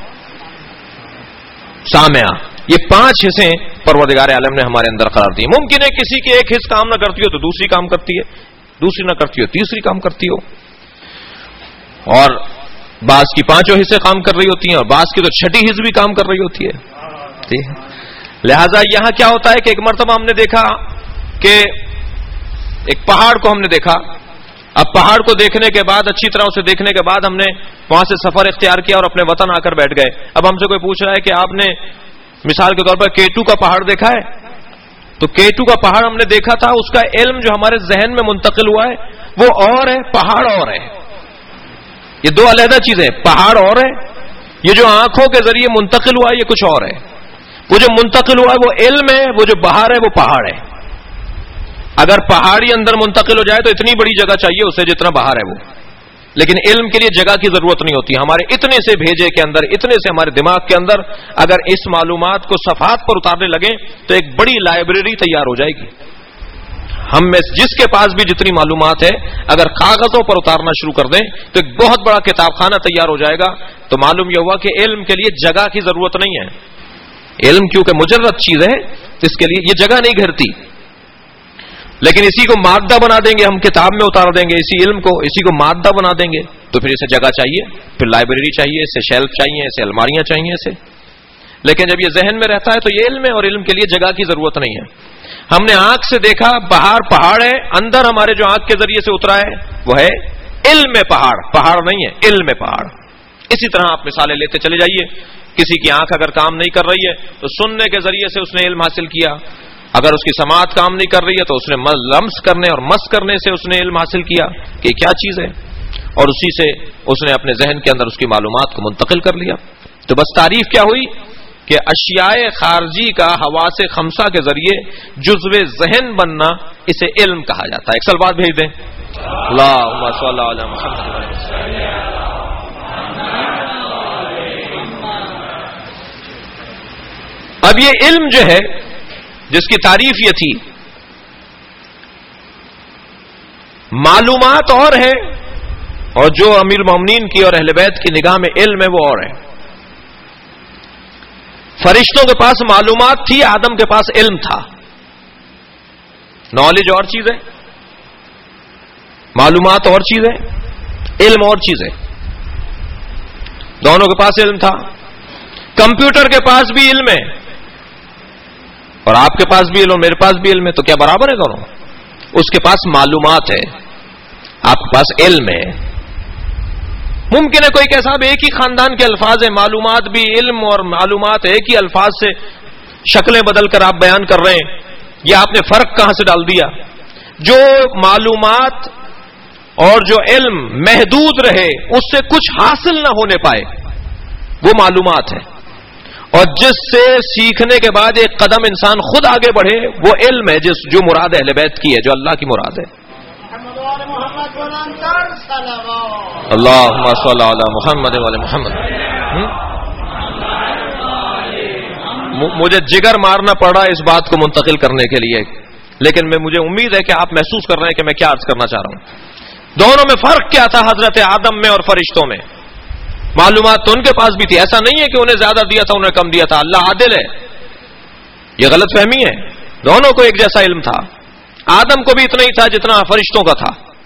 سامعہ. یہ پانچ حصے پروردگار عالم نے ہمارے اندر قرار دیے. ممکن ہے کسی کی ایک حص کام نہ کرتی ہو تو دوسری کام کرتی ہے، دوسری نہ کرتی ہو تیسری کام کرتی ہو، اور بعض کی پانچوں حصے کام کر رہی ہوتی ہیں اور بعض کی تو چھٹی حص بھی کام کر رہی ہوتی ہے. لہذا یہاں کیا ہوتا ہے کہ ایک مرتبہ ہم نے دیکھا کہ ایک پہاڑ کو ہم نے دیکھا. اب پہاڑ کو دیکھنے کے بعد، اچھی طرح اسے دیکھنے کے بعد ہم نے وہاں سے سفر اختیار کیا اور اپنے وطن آ کر بیٹھ گئے. اب ہم سے کوئی پوچھ رہا ہے کہ آپ نے مثال کے طور پر کیٹو کا پہاڑ دیکھا ہے؟ تو کیٹو کا پہاڑ ہم نے دیکھا تھا، اس کا علم جو ہمارے ذہن میں منتقل ہوا ہے وہ اور ہے، پہاڑ اور ہے. یہ دو علیحدہ چیزیں، پہاڑ اور ہے. یہ جو آنکھوں کے ذریعے منتقل ہوا ہے یہ کچھ اور ہے. وہ جو منتقل ہوا ہے وہ علم ہے، وہ جو باہر ہے وہ پہاڑ ہے. اگر پہاڑی اندر منتقل ہو جائے تو اتنی بڑی جگہ چاہیے اسے جتنا باہر ہے وہ، لیکن علم کے لیے جگہ کی ضرورت نہیں ہوتی. ہمارے اتنے سے بھیجے کے اندر، اتنے سے ہمارے دماغ کے اندر اگر اس معلومات کو صفحات پر اتارنے لگیں تو ایک بڑی لائبریری تیار ہو جائے گی. ہم میں جس کے پاس بھی جتنی معلومات ہے اگر کاغذوں پر اتارنا شروع کر دیں تو ایک بہت بڑا کتاب خانہ تیار ہو جائے گا. تو معلوم یہ ہوا کہ علم کے لیے جگہ کی ضرورت نہیں ہے. علم کیونکہ مجرد چیز ہے تو اس کے لیے یہ جگہ نہیں گھرتی. لیکن اسی کو مادہ بنا دیں گے، ہم کتاب میں اتار دیں گے اسی علم کو، اسی کو مادہ بنا دیں گے تو پھر اسے جگہ چاہیے، پھر لائبریری چاہیے، اسے شیلف چاہیے، اسے الماریاں چاہیے اسے. لیکن جب یہ ذہن میں رہتا ہے تو یہ علم ہے اور علم کے لیے جگہ کی ضرورت نہیں ہے. ہم نے آنکھ سے دیکھا باہر پہاڑ ہے، اندر ہمارے جو آنکھ کے ذریعے سے اترا ہے وہ ہے علم پہاڑ. پہاڑ نہیں ہے، علم پہاڑ. اسی طرح آپ مثالیں لیتے چلے جائیے. کسی کی آنکھ اگر کام نہیں کر رہی ہے تو سننے کے ذریعے سے اس نے علم حاصل کیا. اگر اس کی سماعت کام نہیں کر رہی ہے تو اس نے لمس کرنے اور مس کرنے سے اس نے علم حاصل کیا کہ یہ کیا چیز ہے, اور اسی سے اس نے اپنے ذہن کے اندر اس کی معلومات کو منتقل کر لیا. تو بس تعریف کیا ہوئی کہ اشیاء خارجی کا حواس خمسہ کے ذریعے جزو ذہن بننا اسے علم کہا جاتا ہے. ایک سوال بھیج دیں. اللہم صلی علی محمد. اب یہ علم جو ہے جس کی تعریف یہ تھی, معلومات اور ہے, اور جو امیر المومنین کی اور اہل بیت کی نگاہ میں علم ہے وہ اور ہے. فرشتوں کے پاس معلومات تھی, آدم کے پاس علم تھا. نالج اور چیز ہے, معلومات اور چیز ہے, علم اور چیز ہے. دونوں کے پاس علم تھا. کمپیوٹر کے پاس بھی علم ہے اور آپ کے پاس بھی علم, میرے پاس بھی علم ہے, تو کیا برابر ہے دونوں؟ اس کے پاس معلومات ہے, آپ کے پاس علم ہے. ممکن ہے کوئی کہ صاحب ایک ہی خاندان کے الفاظ ہیں, معلومات بھی علم اور معلومات ایک ہی الفاظ سے شکلیں بدل کر آپ بیان کر رہے ہیں, یہ آپ نے فرق کہاں سے ڈال دیا؟ جو معلومات اور جو علم محدود رہے, اس سے کچھ حاصل نہ ہونے پائے, وہ معلومات ہے. اور جس سے سیکھنے کے بعد ایک قدم انسان خود آگے بڑھے, وہ علم ہے, جس جو مراد اہل بیت کی ہے, جو اللہ کی مراد ہے. اللہم صلی علی محمد وعلی محمد. مجھے جگر مارنا پڑا اس بات کو منتقل کرنے کے لیے, لیکن میں مجھے امید ہے کہ آپ محسوس کر رہے ہیں کہ میں کیا عرض کرنا چاہ رہا ہوں. دونوں میں فرق کیا تھا حضرت آدم میں اور فرشتوں میں؟ معلومات تو ان کے پاس بھی تھی, ایسا نہیں ہے کہ انہیں زیادہ دیا تھا انہیں کم دیا تھا. اللہ عادل ہے, یہ غلط فہمی ہے. دونوں کو ایک جیسا علم تھا. آدم کو بھی اتنا ہی تھا جتنا فرشتوں کا تھا,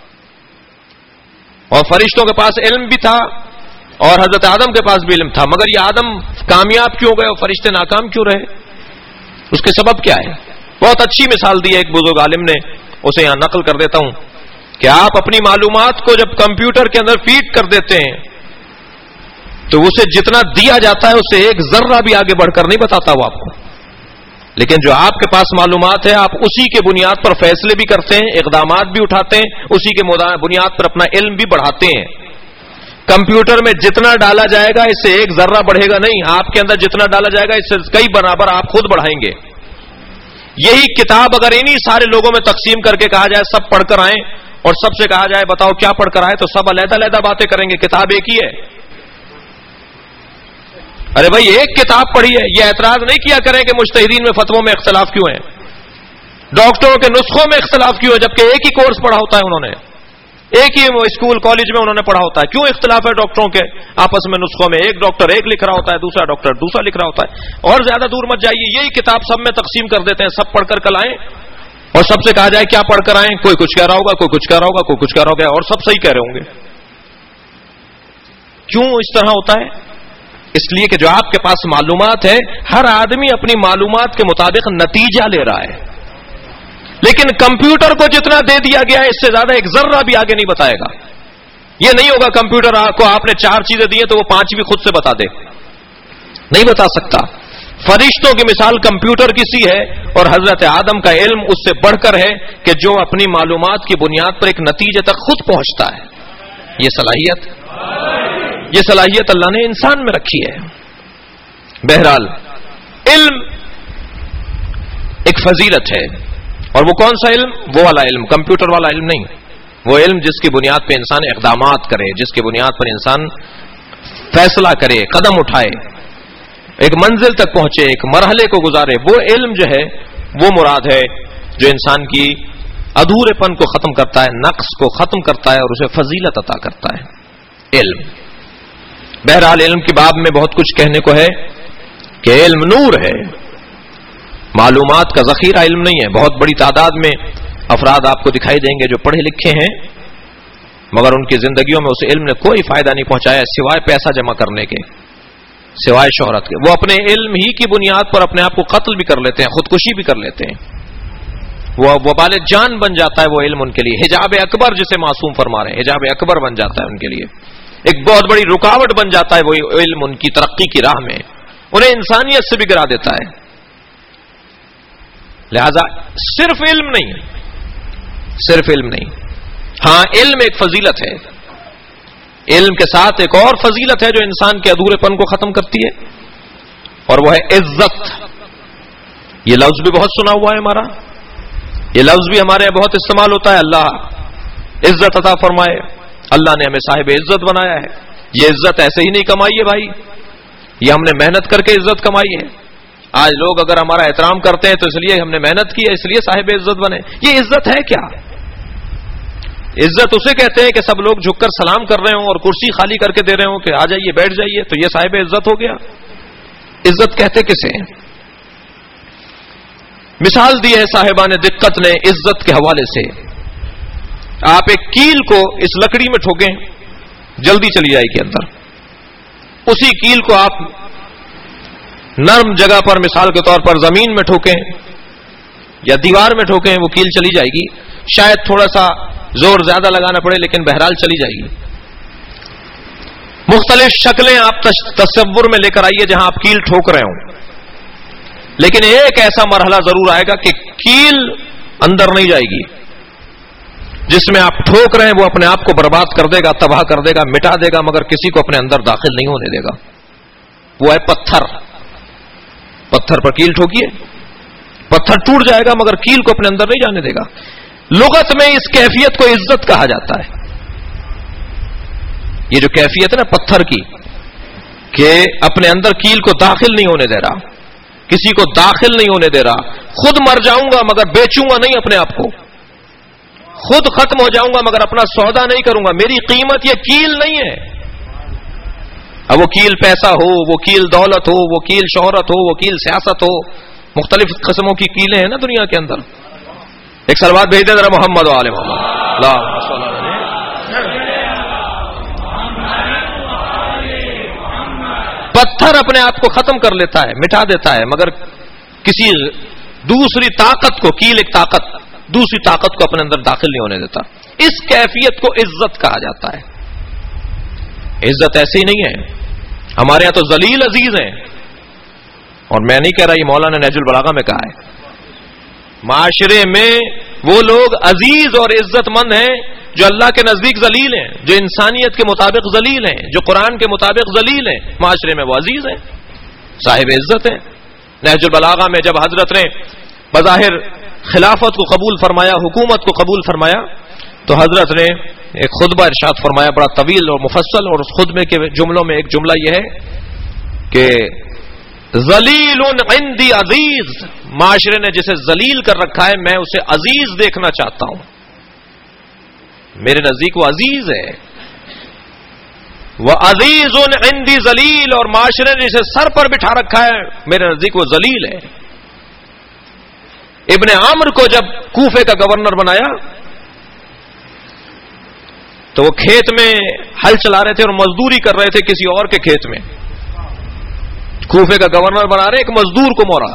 اور فرشتوں کے پاس علم بھی تھا اور حضرت آدم کے پاس بھی علم تھا. مگر یہ آدم کامیاب کیوں گئے اور فرشتے ناکام کیوں رہے؟ اس کے سبب کیا ہے؟ بہت اچھی مثال دی ہے ایک بزرگ عالم نے, اسے یہاں نقل کر دیتا ہوں کہ آپ اپنی معلومات کو جب کمپیوٹر کے اندر فیڈ کر دیتے ہیں تو اسے جتنا دیا جاتا ہے اس سے ایک ذرہ بھی آگے بڑھ کر نہیں بتاتا وہ آپ کو. لیکن جو آپ کے پاس معلومات ہے, آپ اسی کے بنیاد پر فیصلے بھی کرتے ہیں, اقدامات بھی اٹھاتے ہیں, اسی کے بنیاد پر اپنا علم بھی بڑھاتے ہیں. کمپیوٹر میں جتنا ڈالا جائے گا اس سے ایک ذرہ بڑھے گا نہیں, آپ کے اندر جتنا ڈالا جائے گا اس سے کئی برابر آپ خود بڑھائیں گے. یہی کتاب اگر انہی سارے لوگوں میں تقسیم کر کے کہا جائے سب پڑھ کر آئیں, اور سب سے کہا جائے بتاؤ کیا پڑھ کر آئے, تو سب علیحدہ علیحدہ باتیں کریں گے, کتاب ایک ہی ہے. ارے بھائی ایک کتاب پڑھی ہے, یہ اعتراض نہیں کیا کریں کہ مجتہدین میں فتووں میں اختلاف کیوں ہیں, ڈاکٹروں کے نسخوں میں اختلاف کیوں ہے, جبکہ ایک ہی کورس پڑھا ہوتا ہے انہوں نے, ایک ہی اسکول کالج میں انہوں نے پڑھا ہوتا ہے. کیوں اختلاف ہے ڈاکٹروں کے آپس میں نسخوں میں؟ ایک ڈاکٹر ایک لکھ رہا ہوتا ہے, دوسرا ڈاکٹر دوسرا لکھ رہا ہوتا ہے. اور زیادہ دور مت جائیے, یہی کتاب سب میں تقسیم کر دیتے ہیں, سب پڑھ کر کل آئیں اور سب سے کہا جائے کیا پڑھ کر آئیں, کوئی کچھ کہہ رہا ہوگا, کوئی کچھ کہہ رہا ہوگا, کوئی کچھ کہہ رہا ہوگا, اور سب صحیح کہہ رہے ہوں گے. کیوں اس طرح ہوتا ہے؟ اس لیے کہ جو آپ کے پاس معلومات ہے, ہر آدمی اپنی معلومات کے مطابق نتیجہ لے رہا ہے, لیکن کمپیوٹر کو جتنا دے دیا گیا ہے اس سے زیادہ ایک ذرہ بھی آگے نہیں بتائے گا. یہ نہیں ہوگا کمپیوٹر کو آپ نے چار چیزیں دی ہیں تو وہ پانچ بھی خود سے بتا دے, نہیں بتا سکتا. فرشتوں کی مثال کمپیوٹر کی سی ہے, اور حضرت آدم کا علم اس سے بڑھ کر ہے کہ جو اپنی معلومات کی بنیاد پر ایک نتیجے تک خود پہنچتا ہے. یہ صلاحیت یہ صلاحیت اللہ نے انسان میں رکھی ہے. بہرحال علم ایک فضیلت ہے, اور وہ کون سا علم؟ وہ والا علم, کمپیوٹر والا علم نہیں. وہ علم جس کی بنیاد پہ انسان اقدامات کرے, جس کی بنیاد پر انسان فیصلہ کرے, قدم اٹھائے, ایک منزل تک پہنچے, ایک مرحلے کو گزارے. وہ علم جو ہے وہ مراد ہے جو انسان کی ادھورے پن کو ختم کرتا ہے, نقص کو ختم کرتا ہے, اور اسے فضیلت عطا کرتا ہے. علم بہرحال علم کی باب میں بہت کچھ کہنے کو ہے کہ علم نور ہے, معلومات کا ذخیرہ علم نہیں ہے. بہت بڑی تعداد میں افراد آپ کو دکھائی دیں گے جو پڑھے لکھے ہیں, مگر ان کی زندگیوں میں اس علم نے کوئی فائدہ نہیں پہنچایا سوائے پیسہ جمع کرنے کے, سوائے شہرت کے. وہ اپنے علم ہی کی بنیاد پر اپنے آپ کو قتل بھی کر لیتے ہیں, خودکشی بھی کر لیتے ہیں. وہ وبال جان بن جاتا ہے وہ علم ان کے لیے. حجاب اکبر جسے معصوم فرما رہے ہیں, حجاب اکبر بن جاتا ہے ان کے لیے. ایک بہت بڑی رکاوٹ بن جاتا ہے وہ علم ان کی ترقی کی راہ میں، انہیں انسانیت سے بھی گرا دیتا ہے. لہذا صرف علم نہیں، صرف علم نہیں، ہاں علم ایک فضیلت ہے، علم کے ساتھ ایک اور فضیلت ہے جو انسان کے ادھورے پن کو ختم کرتی ہے، اور وہ ہے عزت. یہ لفظ بھی بہت سنا ہوا ہے ہمارا، یہ لفظ بھی ہمارے یہاں بہت استعمال ہوتا ہے. اللہ عزت عطا فرمائے، اللہ نے ہمیں صاحب عزت بنایا ہے. یہ عزت ایسے ہی نہیں کمائی ہے بھائی، یہ ہم نے محنت کر کے عزت کمائی ہے. آج لوگ اگر ہمارا احترام کرتے ہیں تو اس لیے ہم نے محنت کی ہے، اس لیے صاحب عزت بنے. یہ عزت ہے کیا؟ عزت اسے کہتے ہیں کہ سب لوگ جھک کر سلام کر رہے ہوں اور کرسی خالی کر کے دے رہے ہوں کہ آ جائیے بیٹھ جائیے، تو یہ صاحب عزت ہو گیا. عزت کہتے کسے ہیں؟ مثال دی ہے صاحبان دقت نے عزت کے حوالے سے. آپ ایک کیل کو اس لکڑی میں ٹھوکیں، جلدی چلی جائے گی اندر. اسی کیل کو آپ نرم جگہ پر مثال کے طور پر زمین میں ٹھوکیں یا دیوار میں ٹھوکیں، وہ کیل چلی جائے گی. شاید تھوڑا سا زور زیادہ لگانا پڑے لیکن بہرحال چلی جائے گی. مختلف شکلیں آپ تصور میں لے کر آئیے جہاں آپ کیل ٹھوک رہے ہوں، لیکن ایک ایسا مرحلہ ضرور آئے گا کہ کیل اندر نہیں جائے گی. جس میں آپ ٹھوک رہے ہیں وہ اپنے آپ کو برباد کر دے گا، تباہ کر دے گا، مٹا دے گا، مگر کسی کو اپنے اندر داخل نہیں ہونے دے گا. وہ ہے پتھر. پتھر پر کیل ٹھوکیے، پتھر ٹوٹ جائے گا مگر کیل کو اپنے اندر نہیں جانے دے گا. لغت میں اس کیفیت کو عزت کہا جاتا ہے. یہ جو کیفیت ہے نا پتھر کی کہ اپنے اندر کیل کو داخل نہیں ہونے دے رہا، کسی کو داخل نہیں ہونے دے رہا. خود مر جاؤں گا مگر بیچوں گا نہیں اپنے آپ کو، خود ختم ہو جاؤں گا مگر اپنا سودا نہیں کروں گا. میری قیمت یہ کیل نہیں ہے. اب وہ کیل پیسہ ہو، وہ کیل دولت ہو، وہ کیل شہرت ہو، وہ کیل سیاست ہو، مختلف قسموں کی کیلیں ہیں نا دنیا کے اندر. ایک سلوات بھیج دیں ذرا محمد و آل محمد. اللہم صل علی پتھر اپنے آپ کو ختم کر لیتا ہے، مٹا دیتا ہے، مگر کسی دوسری طاقت کو، کیل ایک طاقت، دوسری طاقت کو اپنے اندر داخل نہیں ہونے دیتا. اس کیفیت کو عزت کہا جاتا ہے. عزت ایسی نہیں ہے. ہمارے یہاں تو ذلیل عزیز ہیں، اور میں نہیں کہہ رہا، یہ مولانا نہج البلاغہ میں کہا ہے. معاشرے میں وہ لوگ عزیز اور عزت مند ہیں جو اللہ کے نزدیک ذلیل ہیں، جو انسانیت کے مطابق ذلیل ہیں، جو قرآن کے مطابق ذلیل ہیں. معاشرے میں وہ عزیز ہیں، صاحب عزت ہیں. نہج البلاغہ میں جب حضرت نے بظاہر خلافت کو قبول فرمایا، حکومت کو قبول فرمایا، تو حضرت نے ایک خطبہ ارشاد فرمایا بڑا طویل اور مفصل، اور اس خطبے کے جملوں میں ایک جملہ یہ ہے کہ ذلیل عندی عزیز. معاشرے نے جسے ذلیل کر رکھا ہے میں اسے عزیز دیکھنا چاہتا ہوں. میرے نزدیک وہ عزیز ہے. وہ عزیز عندی ذلیل، اور معاشرے نے جسے سر پر بٹھا رکھا ہے میرے نزدیک وہ ذلیل ہے. ابن عامر کو جب کوفے کا گورنر بنایا تو وہ کھیت میں ہل چلا رہے تھے اور مزدوری کر رہے تھے کسی اور کے کھیت میں. کوفے کا گورنر بنا رہے ایک مزدور کو مورا.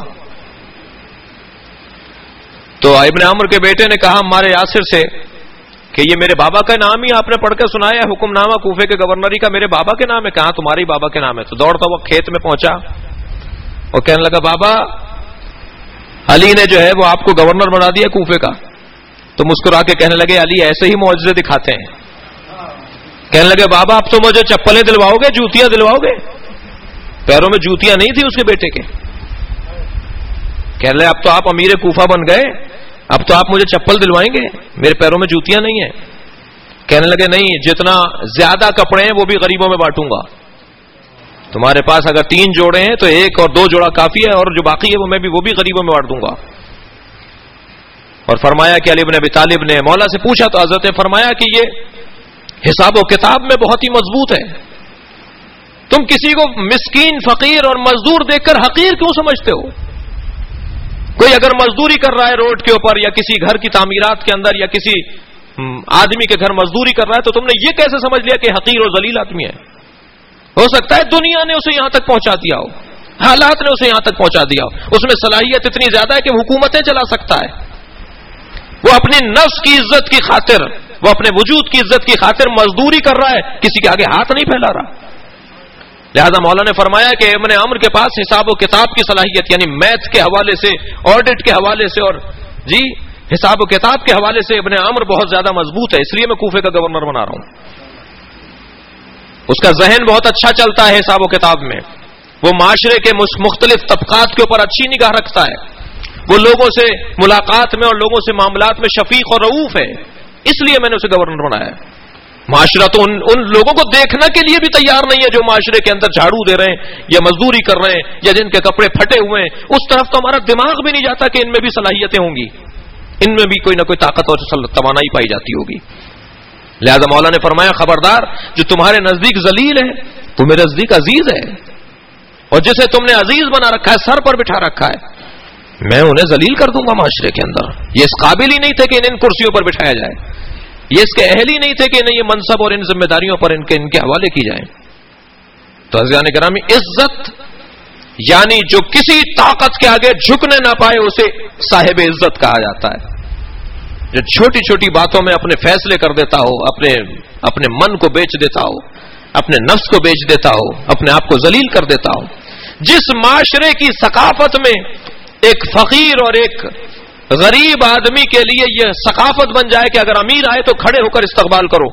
تو ابن عامر کے بیٹے نے کہا ہمارے یاسر سے کہ یہ میرے بابا کا نام ہی آپ نے پڑھ کے سنایا، حکم نامہ کوفے کے گورنری کا میرے بابا کے نام ہے. کہاں تمہاری بابا کے نام ہے. تو دوڑتا وہ کھیت میں پہنچا اور کہنے لگا بابا علی نے جو ہے وہ آپ کو گورنر بنا دیا کوفے کا. تو مسکرا کے کہنے لگے علی ایسے ہی معجزے دکھاتے ہیں. کہنے لگے بابا اب تو مجھے چپلیں دلواؤ گے، جوتیاں دلواؤ گے؟ پیروں میں جوتیاں نہیں تھی اس کے بیٹے کے. کہنے لگے اب تو آپ امیر کوفہ بن گئے، اب تو آپ مجھے چپل دلوائیں گے، میرے پیروں میں جوتیاں نہیں ہیں. کہنے لگے نہیں، جتنا زیادہ کپڑے ہیں وہ بھی غریبوں میں بانٹوں گا. تمہارے پاس اگر تین جوڑے ہیں تو ایک اور دو جوڑا کافی ہے، اور جو باقی ہے وہ میں بھی وہ بھی غریبوں میں بانٹ دوں گا. اور فرمایا کہ علی بن ابی طالب نے مولا سے پوچھا تو حضرت نے فرمایا کہ یہ حساب و کتاب میں بہت ہی مضبوط ہے. تم کسی کو مسکین، فقیر اور مزدور دیکھ کر حقیر کیوں سمجھتے ہو؟ کوئی اگر مزدوری کر رہا ہے روڈ کے اوپر یا کسی گھر کی تعمیرات کے اندر یا کسی آدمی کے گھر مزدوری کر رہا ہے تو تم نے یہ کیسے سمجھ لیا کہ حقیر اور ذلیل آدمی ہے؟ ہو سکتا ہے دنیا نے اسے یہاں تک پہنچا دیا ہو، حالات نے اسے یہاں تک پہنچا دیا ہو، اس میں صلاحیت اتنی زیادہ ہے کہ حکومتیں چلا سکتا ہے. وہ اپنی نفس کی عزت کی خاطر وہ اپنے وجود کی عزت کی خاطر مزدوری کر رہا ہے، کسی کے آگے ہاتھ نہیں پھیلا رہا۔ لہذا مولا نے فرمایا کہ ابن عمر کے پاس حساب و کتاب کی صلاحیت، یعنی میتھ کے حوالے سے، آڈٹ کے حوالے سے، اور جی حساب و کتاب کے حوالے سے ابن عمر بہت زیادہ مضبوط ہے، اس لیے میں کوفے کا گورنر بنا رہا ہوں۔ اس کا ذہن بہت اچھا چلتا ہے حساب و کتاب میں، وہ معاشرے کے مختلف طبقات کے اوپر اچھی نگاہ رکھتا ہے، وہ لوگوں سے ملاقات میں اور لوگوں سے معاملات میں شفیق اور رؤوف ہے، اس لیے میں نے اسے گورنر بنایا ہے۔ معاشرہ تو ان, ان لوگوں کو دیکھنے کے لیے بھی تیار نہیں ہے جو معاشرے کے اندر جھاڑو دے رہے ہیں یا مزدوری کر رہے ہیں یا جن کے کپڑے پھٹے ہوئے ہیں، اس طرف تو ہمارا دماغ بھی نہیں جاتا کہ ان میں بھی صلاحیتیں ہوں گی، ان میں بھی کوئی نہ کوئی طاقت اور توانائی پائی جاتی ہوگی۔ لہذا مولا نے فرمایا خبردار، جو تمہارے نزدیک ذلیل ہے وہ میرے نزدیک عزیز ہے، اور جسے تم نے عزیز بنا رکھا ہے، سر پر بٹھا رکھا ہے، میں انہیں ذلیل کر دوں گا معاشرے کے اندر۔ یہ اس قابل ہی نہیں تھے کہ انہیں ان کرسیوں پر بٹھایا جائے، یہ اس کے اہل ہی نہیں تھے کہ انہیں یہ منصب اور ان ذمہ داریوں پر ان کے ان کے حوالے کی جائیں۔ تو عزیزان گرامی، عزت یعنی جو کسی طاقت کے آگے جھکنے نہ پائے اسے صاحب عزت کہا جاتا ہے، جو چھوٹی چھوٹی باتوں میں اپنے فیصلے کر دیتا ہو، اپنے اپنے من کو بیچ دیتا ہو، اپنے نفس کو بیچ دیتا ہو، اپنے آپ کو ذلیل کر دیتا ہو۔ جس معاشرے کی ثقافت میں ایک فقیر اور ایک غریب آدمی کے لیے یہ ثقافت بن جائے کہ اگر امیر آئے تو کھڑے ہو کر استقبال کرو،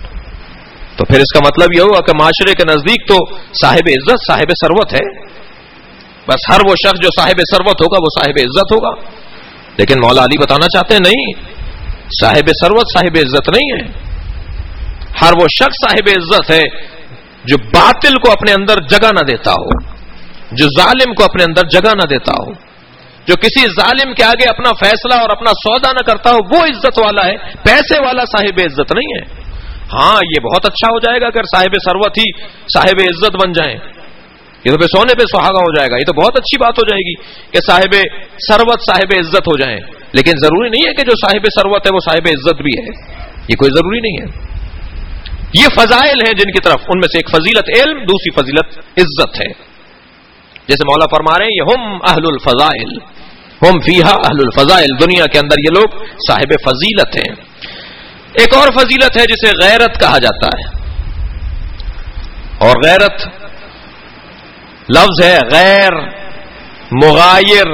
تو پھر اس کا مطلب یہ ہوا کہ معاشرے کے نزدیک تو صاحب عزت صاحب ثروت ہے، بس ہر وہ شخص جو صاحب ثروت ہوگا وہ صاحب عزت ہوگا۔ لیکن مولا علی بتانا چاہتے ہیں نہیں، صاحب ثروت صاحب عزت نہیں ہے، ہر وہ شخص صاحب عزت ہے جو باطل کو اپنے اندر جگہ نہ دیتا ہو، جو ظالم کو اپنے اندر جگہ نہ دیتا ہو، جو کسی ظالم کے آگے اپنا فیصلہ اور اپنا سودا نہ کرتا ہو، وہ عزت والا ہے، پیسے والا صاحب عزت نہیں ہے۔ ہاں یہ بہت اچھا ہو جائے گا اگر صاحب ثروت ہی صاحب عزت بن جائیں، یہ تو پہ سونے پہ سہاگا ہو جائے گا، یہ تو بہت اچھی بات ہو جائے گی کہ صاحب ثروت صاحب عزت ہو جائیں، لیکن ضروری نہیں ہے کہ جو صاحب ثروت ہے وہ صاحب عزت بھی ہے، یہ کوئی ضروری نہیں ہے۔ یہ فضائل ہیں جن کی طرف، ان میں سے ایک فضیلت علم، دوسری فضیلت عزت ہے۔ جیسے مولا فرما رہے ہیں یہ ہم اہل الفضائل، ہم فیہا اہل الفضائل، دنیا کے اندر یہ لوگ صاحب فضیلت ہیں۔ ایک اور فضیلت ہے جسے غیرت کہا جاتا ہے، اور غیرت لفظ ہے غیر، مغایر،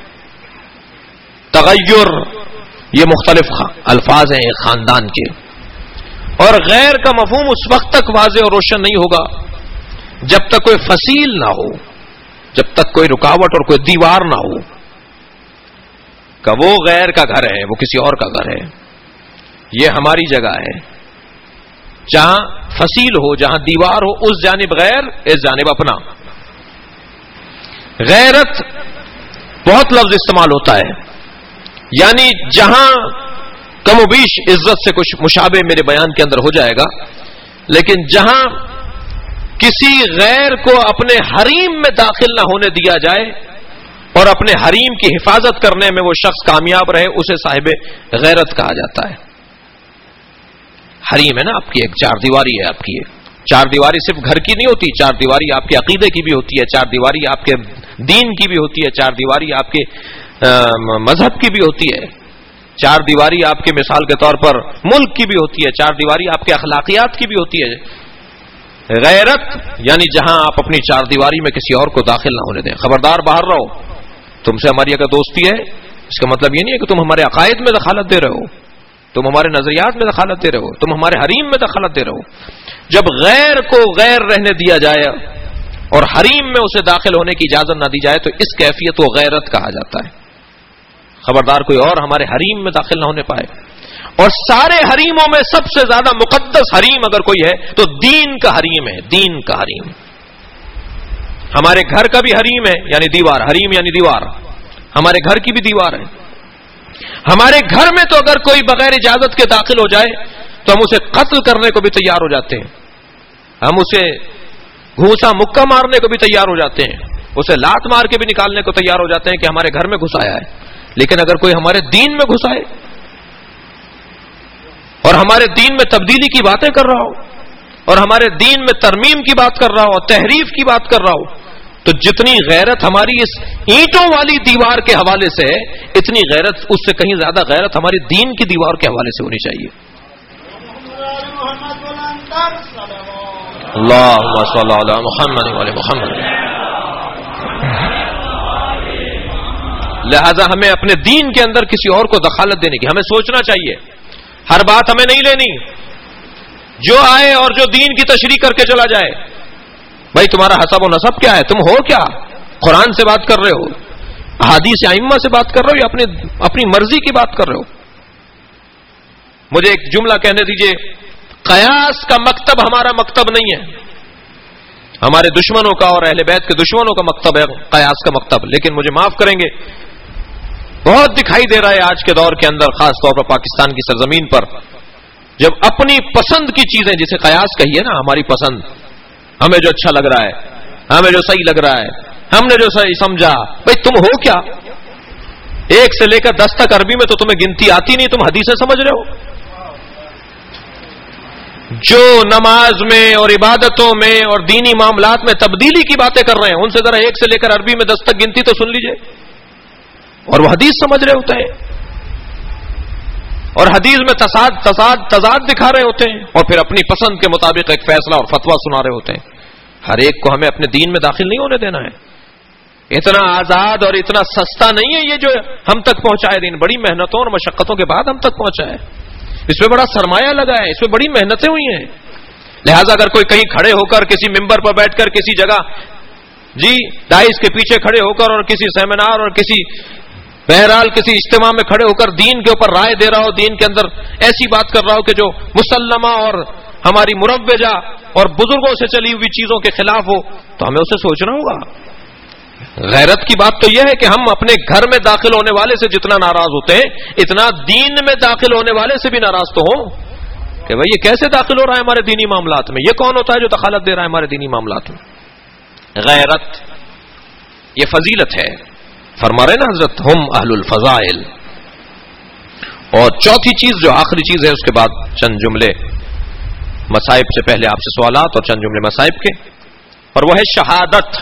تغیر، یہ مختلف الفاظ ہیں ایک خاندان کے، اور غیر کا مفہوم اس وقت تک واضح اور روشن نہیں ہوگا جب تک کوئی فصیل نہ ہو، جب تک کوئی رکاوٹ اور کوئی دیوار نہ ہو کہ وہ غیر کا گھر ہے، وہ کسی اور کا گھر ہے، یہ ہماری جگہ ہے۔ جہاں فصیل ہو، جہاں دیوار ہو، اس جانب غیر، اس جانب اپنا۔ غیرت بہت لفظ استعمال ہوتا ہے، یعنی جہاں کم و بیش عزت سے کچھ مشابہ میرے بیان کے اندر ہو جائے گا، لیکن جہاں کسی غیر کو اپنے حریم میں داخل نہ ہونے دیا جائے اور اپنے حریم کی حفاظت کرنے میں وہ شخص کامیاب رہے، اسے صاحب غیرت کہا جاتا ہے۔ حریم ہے نا آپ کی، ایک چار دیواری ہے آپ کی، چار دیواری صرف گھر کی نہیں ہوتی، چار دیواری آپ کے عقیدے کی بھی ہوتی ہے، چار دیواری آپ کے دین کی بھی ہوتی ہے، چار دیواری آپ کے مذہب کی بھی ہوتی ہے، چار دیواری آپ کے مثال کے طور پر ملک کی بھی ہوتی ہے، چار دیواری آپ کے اخلاقیات کی بھی ہوتی ہے۔ غیرت یعنی جہاں آپ اپنی چار دیواری میں کسی اور کو داخل نہ ہونے دیں، خبردار باہر رہو، تم سے ہماری اگر دوستی ہے اس کا مطلب یہ نہیں ہے کہ تم ہمارے عقائد میں دخالت دے رہے ہو، تم ہمارے نظریات میں دخالت دے رہے ہو، تم ہمارے حریم میں دخالت دے رہے ہو۔ جب غیر کو غیر رہنے دیا جائے اور حریم میں اسے داخل ہونے کی اجازت نہ دی جائے تو اس کیفیت کو غیرت کہا جاتا ہے۔ خبردار کوئی اور ہمارے حریم میں داخل نہ ہونے پائے، اور سارے حریموں میں سب سے زیادہ مقدس حریم اگر کوئی ہے تو دین کا حریم ہے، دین کا حریم۔ ہمارے گھر کا بھی حریم ہے، یعنی دیوار، حریم یعنی دیوار، ہمارے گھر کی بھی دیوار ہے۔ ہمارے گھر میں تو اگر کوئی بغیر اجازت کے داخل ہو جائے تو ہم اسے قتل کرنے کو بھی تیار ہو جاتے ہیں، ہم اسے گھوسا مکہ مارنے کو بھی تیار ہو جاتے ہیں، اسے لات مار کے بھی نکالنے کو تیار ہو جاتے ہیں کہ ہمارے گھر میں گھس آیا ہے۔ لیکن اگر کوئی ہمارے دین میں گھس آئے اور ہمارے دین میں تبدیلی کی باتیں کر رہا ہو اور ہمارے دین میں ترمیم کی بات کر رہا ہو، تحریف کی بات کر رہا ہو، تو جتنی غیرت ہماری اس اینٹوں والی دیوار کے حوالے سے ہے، اتنی غیرت، اس سے کہیں زیادہ غیرت ہماری دین کی دیوار کے حوالے سے ہونی چاہیے۔ اللہم صلی علی محمد وعلی محمد. لہذا ہمیں اپنے دین کے اندر کسی اور کو دخالت دینے کی، ہمیں سوچنا چاہیے، ہر بات ہمیں نہیں لینی، جو آئے اور جو دین کی تشریح کر کے چلا جائے. بھائی تمہارا حسب و نسب کیا ہے؟ تم ہو کیا؟ قرآن سے بات کر رہے ہو، احادیث ائمہ سے بات کر رہے ہو، یا اپنی اپنی مرضی کی بات کر رہے ہو؟ مجھے ایک جملہ کہنے دیجئے. قیاس کا مکتب ہمارا مکتب نہیں ہے، ہمارے دشمنوں کا اور اہل بیت کے دشمنوں کا مکتب ہے قیاس کا مکتب. لیکن مجھے معاف کریں گے، بہت دکھائی دے رہا ہے آج کے دور کے اندر، خاص طور پر پاکستان کی سرزمین پر، جب اپنی پسند کی چیزیں، جسے قیاس کہیے نا، ہماری پسند، ہمیں جو اچھا لگ رہا ہے، ہمیں جو صحیح لگ رہا ہے، ہم نے جو صحیح سمجھا. بھائی تم ہو کیا؟ ایک سے لے کر دس تک عربی میں تو تمہیں گنتی آتی نہیں، تم حدیثیں سمجھ رہے ہو. جو نماز میں اور عبادتوں میں اور دینی معاملات میں تبدیلی کی باتیں کر رہے ہیں، ان سے ذرا ایک سے لے کر عربی میں دس تک گنتی تو سن لیجئے، اور وہ حدیث سمجھ رہے ہوتے ہیں، اور حدیث میں تصاد تصاد تضاد دکھا رہے ہوتے ہیں، اور پھر اپنی پسند کے مطابق ایک فیصلہ اور فتویٰ سنا رہے ہوتے ہیں. ہر ایک کو ہمیں اپنے دین میں داخل نہیں ہونے دینا ہے. اتنا آزاد اور اتنا سستا نہیں ہے یہ جو ہم تک پہنچا ہے دین. بڑی محنتوں اور مشقتوں کے بعد ہم تک پہنچا ہے، اس پہ بڑا سرمایہ لگا ہے، اس پہ بڑی محنتیں ہوئی ہیں. لہذا اگر کوئی کہیں کھڑے ہو کر کسی ممبر پر بیٹھ کر کسی جگہ جی دائز کے پیچھے کھڑے ہو کر اور کسی سیمینار اور کسی بہرحال کسی اجتماع میں کھڑے ہو کر دین کے اوپر رائے دے رہا ہو، دین کے اندر ایسی بات کر رہا ہو کہ جو مسلمہ اور ہماری مروجہ اور بزرگوں سے چلی ہوئی چیزوں کے خلاف ہو، تو ہمیں اسے سوچنا ہوگا. غیرت کی بات تو یہ ہے کہ ہم اپنے گھر میں داخل ہونے والے سے جتنا ناراض ہوتے ہیں، اتنا دین میں داخل ہونے والے سے بھی ناراض تو ہوں کہ بھئی یہ کیسے داخل ہو رہا ہے ہمارے دینی معاملات میں، یہ کون ہوتا ہے جو دخالت دے رہا ہے ہمارے دینی معاملات میں. غیرت یہ فضیلت ہے، فرما رہے نا حضرت ہم اہل الفضائل. اور چوتھی چیز جو آخری چیز ہے، اس کے بعد چند جملے مصائب سے پہلے آپ سے سوالات اور چند جملے مصائب کے، اور وہ ہے شہادت.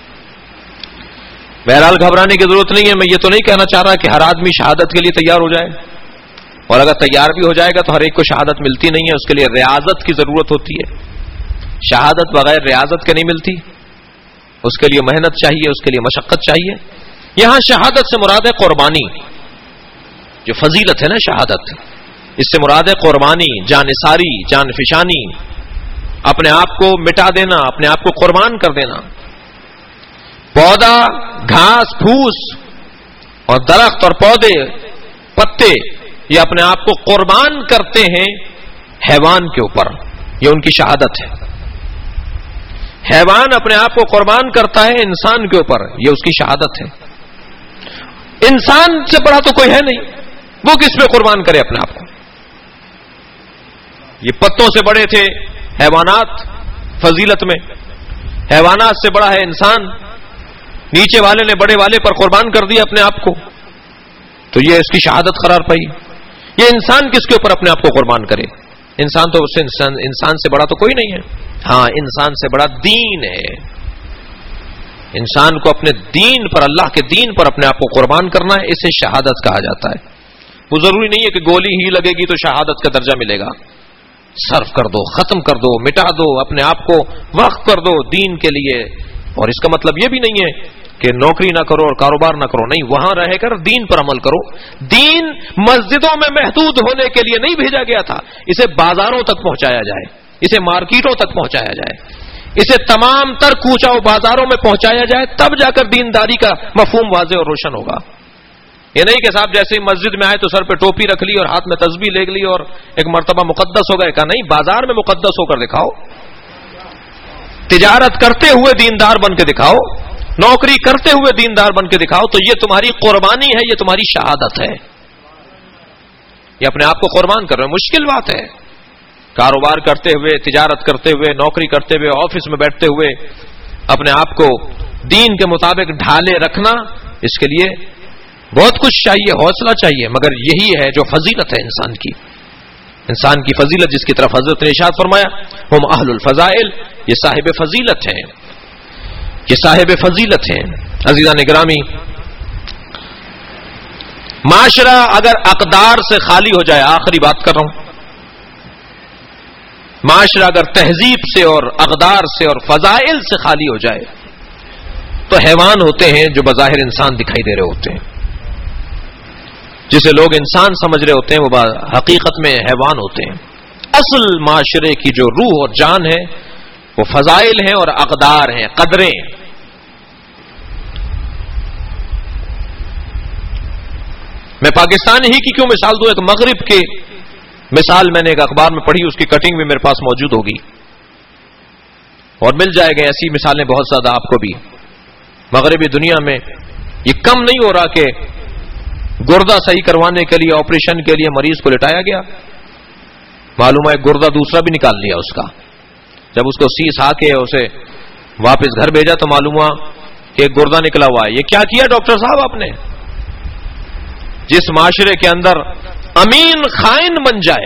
بہرحال گھبرانے کی ضرورت نہیں ہے. میں یہ تو نہیں کہنا چاہ رہا کہ ہر آدمی شہادت کے لیے تیار ہو جائے، اور اگر تیار بھی ہو جائے گا تو ہر ایک کو شہادت ملتی نہیں ہے، اس کے لیے ریاضت کی ضرورت ہوتی ہے. شہادت بغیر ریاضت کے نہیں ملتی، اس کے لیے محنت چاہیے، اس کے لیے مشقت چاہیے. یہاں شہادت سے مراد ہے قربانی، جو فضیلت ہے نا شہادت، اس سے مراد ہے قربانی، جان نثاری، جان فشانی، اپنے آپ کو مٹا دینا، اپنے آپ کو قربان کر دینا. پودا، گھاس پھوس اور درخت اور پودے، پتے، یہ اپنے آپ کو قربان کرتے ہیں حیوان کے اوپر، یہ ان کی شہادت ہے. حیوان اپنے آپ کو قربان کرتا ہے انسان کے اوپر، یہ اس کی شہادت ہے. انسان سے بڑا تو کوئی ہے نہیں، وہ کس پہ قربان کرے اپنے آپ کو. یہ پتوں سے بڑے تھے حیوانات فضیلت میں، حیوانات سے بڑا ہے انسان، نیچے والے نے بڑے والے پر قربان کر دیا اپنے آپ کو، تو یہ اس کی شہادت قرار پائی. یہ انسان کس کے اوپر اپنے آپ کو قربان کرے؟ انسان تو اس سے انسان, انسان سے بڑا تو کوئی نہیں ہے. ہاں انسان سے بڑا دین ہے. انسان کو اپنے دین پر، اللہ کے دین پر اپنے آپ کو قربان کرنا ہے، اسے شہادت کہا جاتا ہے. وہ ضروری نہیں ہے کہ گولی ہی لگے گی تو شہادت کا درجہ ملے گا. صرف کر دو، ختم کر دو، مٹا دو، اپنے آپ کو وقف کر دو دین کے لیے. اور اس کا مطلب یہ بھی نہیں ہے کہ نوکری نہ کرو اور کاروبار نہ کرو، نہیں، وہاں رہ کر دین پر عمل کرو. دین مسجدوں میں محدود ہونے کے لیے نہیں بھیجا گیا تھا، اسے بازاروں تک پہنچایا جائے، اسے مارکیٹوں تک پہنچایا جائے، اسے تمام تر کوچاؤ بازاروں میں پہنچایا جائے، تب جا کر دینداری کا مفہوم واضح اور روشن ہوگا. یہ نہیں کہ صاحب جیسے ہی مسجد میں آئے تو سر پہ ٹوپی رکھ لی اور ہاتھ میں تسبیح لے لی اور ایک مرتبہ مقدس ہو گئے. کہا نہیں، بازار میں مقدس ہو کر دکھاؤ، تجارت کرتے ہوئے دیندار بن کے دکھاؤ، نوکری کرتے ہوئے دیندار بن کے دکھاؤ، تو یہ تمہاری قربانی ہے، یہ تمہاری شہادت ہے. یہ اپنے آپ کو قربان کر رہے ہیں. مشکل بات ہے کاروبار کرتے ہوئے، تجارت کرتے ہوئے، نوکری کرتے ہوئے، آفس میں بیٹھتے ہوئے اپنے آپ کو دین کے مطابق ڈھالے رکھنا. اس کے لیے بہت کچھ چاہیے، حوصلہ چاہیے، مگر یہی ہے جو فضیلت ہے انسان کی. انسان کی فضیلت جس کی طرف حضرت نے ارشاد فرمایا ہم اہل الفضائل، یہ صاحب فضیلت ہیں، یہ صاحب فضیلت ہیں. عزیزان گرامی، معاشرہ اگر اقدار سے خالی ہو جائے، آخری بات کر رہا ہوں، معاشرہ اگر تہذیب سے اور اقدار سے اور فضائل سے خالی ہو جائے تو حیوان ہوتے ہیں جو بظاہر انسان دکھائی دے رہے ہوتے ہیں. جسے لوگ انسان سمجھ رہے ہوتے ہیں وہ حقیقت میں حیوان ہوتے ہیں. اصل معاشرے کی جو روح اور جان ہے وہ فضائل ہیں اور اقدار ہیں، قدریں. میں پاکستان ہی کی کیوں مثال دوں، ایک مغرب کے مثال میں نے ایک اخبار میں پڑھی، اس کی کٹنگ بھی میرے پاس موجود ہوگی اور مل جائے گا. ایسی مثالیں بہت زیادہ آپ کو بھی. مغربی دنیا میں یہ کم نہیں ہو رہا کہ گردہ صحیح کروانے کے لیے آپریشن کے لیے مریض کو لٹایا گیا، معلوم ہے گردہ دوسرا بھی نکال لیا اس کا. جب اس کو سیس آ کے اسے واپس گھر بھیجا تو معلوم ہوا کہ ایک گردہ نکلا ہوا ہے. یہ کیا کیا ڈاکٹر صاحب آپ نے؟ جس معاشرے کے اندر امین خائن بن جائے،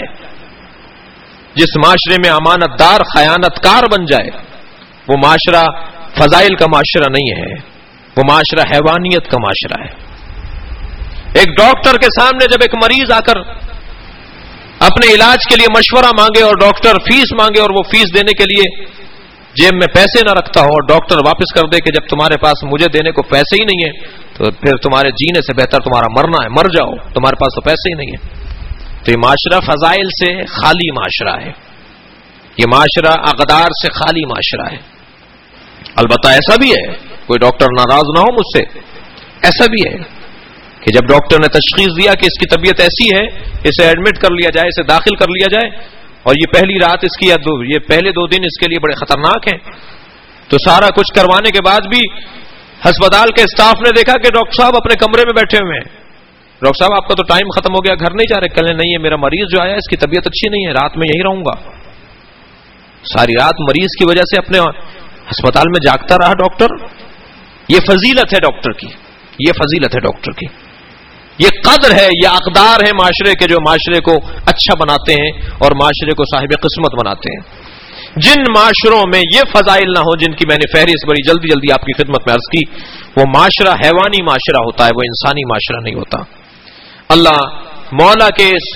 جس معاشرے میں امانت دار خیانت کار بن جائے، وہ معاشرہ فضائل کا معاشرہ نہیں ہے، وہ معاشرہ حیوانیت کا معاشرہ ہے. ایک ڈاکٹر کے سامنے جب ایک مریض آ کر اپنے علاج کے لیے مشورہ مانگے اور ڈاکٹر فیس مانگے اور وہ فیس دینے کے لیے جیب میں پیسے نہ رکھتا ہو اور ڈاکٹر واپس کر دے کہ جب تمہارے پاس مجھے دینے کو پیسے ہی نہیں ہے تو پھر تمہارے جینے سے بہتر تمہارا مرنا ہے، مر جاؤ، تمہارے پاس تو پیسے ہی نہیں ہے. تو یہ معاشرہ فضائل سے خالی معاشرہ ہے، یہ معاشرہ اقدار سے خالی معاشرہ ہے. البتہ ایسا بھی ہے، کوئی ڈاکٹر ناراض نہ ہو مجھ سے، ایسا بھی ہے کہ جب ڈاکٹر نے تشخیص دیا کہ اس کی طبیعت ایسی ہے، اسے ایڈمٹ کر لیا جائے، اسے داخل کر لیا جائے، اور یہ پہلی رات اس کی یا دو یہ پہلے دو دن اس کے لیے بڑے خطرناک ہیں، تو سارا کچھ کروانے کے بعد بھی ہسپتال کے اسٹاف نے دیکھا کہ ڈاکٹر صاحب اپنے کمرے میں بیٹھے ہوئے ہیں. ڈاکٹر صاحب آپ کا تو ٹائم ختم ہو گیا، گھر نہیں جا رہے؟ کہنے نہیں ہے، میرا مریض جو آیا اس کی طبیعت اچھی نہیں ہے، رات میں یہی رہوں گا. ساری رات مریض کی وجہ سے اپنے ہسپتال میں جاگتا رہا ڈاکٹر. یہ فضیلت ہے ڈاکٹر کی، یہ فضیلت ہے ڈاکٹر کی، یہ قدر ہے، یہ اقدار ہے معاشرے کے جو معاشرے کو اچھا بناتے ہیں اور معاشرے کو صاحب قسمت بناتے ہیں. جن معاشروں میں یہ فضائل نہ ہو جن کی میں نے فہرست بڑی جلدی جلدی آپ کی خدمت میں عرض کی، وہ معاشرہ حیوانی معاشرہ ہوتا ہے، وہ انسانی معاشرہ نہیں ہوتا. اللہ مولا کے اس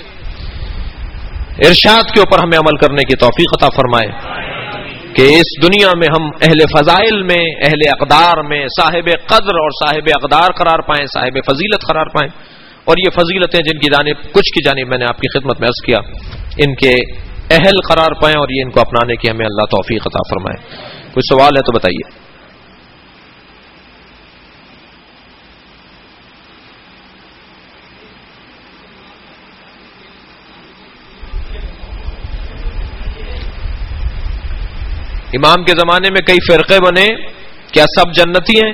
ارشاد کے اوپر ہمیں عمل کرنے کی توفیق عطا فرمائے کہ اس دنیا میں ہم اہل فضائل میں، اہل اقدار میں صاحب قدر اور صاحب اقدار قرار پائیں، صاحب فضیلت قرار پائیں. اور یہ فضیلتیں جن کی جانب کچھ کی جانب میں نے آپ کی خدمت میں عرض کیا، ان کے اہل قرار پائیں اور یہ ان کو اپنانے کی ہمیں اللہ توفیق عطا فرمائے. کوئی سوال ہے تو بتائیے. امام کے زمانے میں کئی فرقے بنے، کیا سب جنتی ہیں؟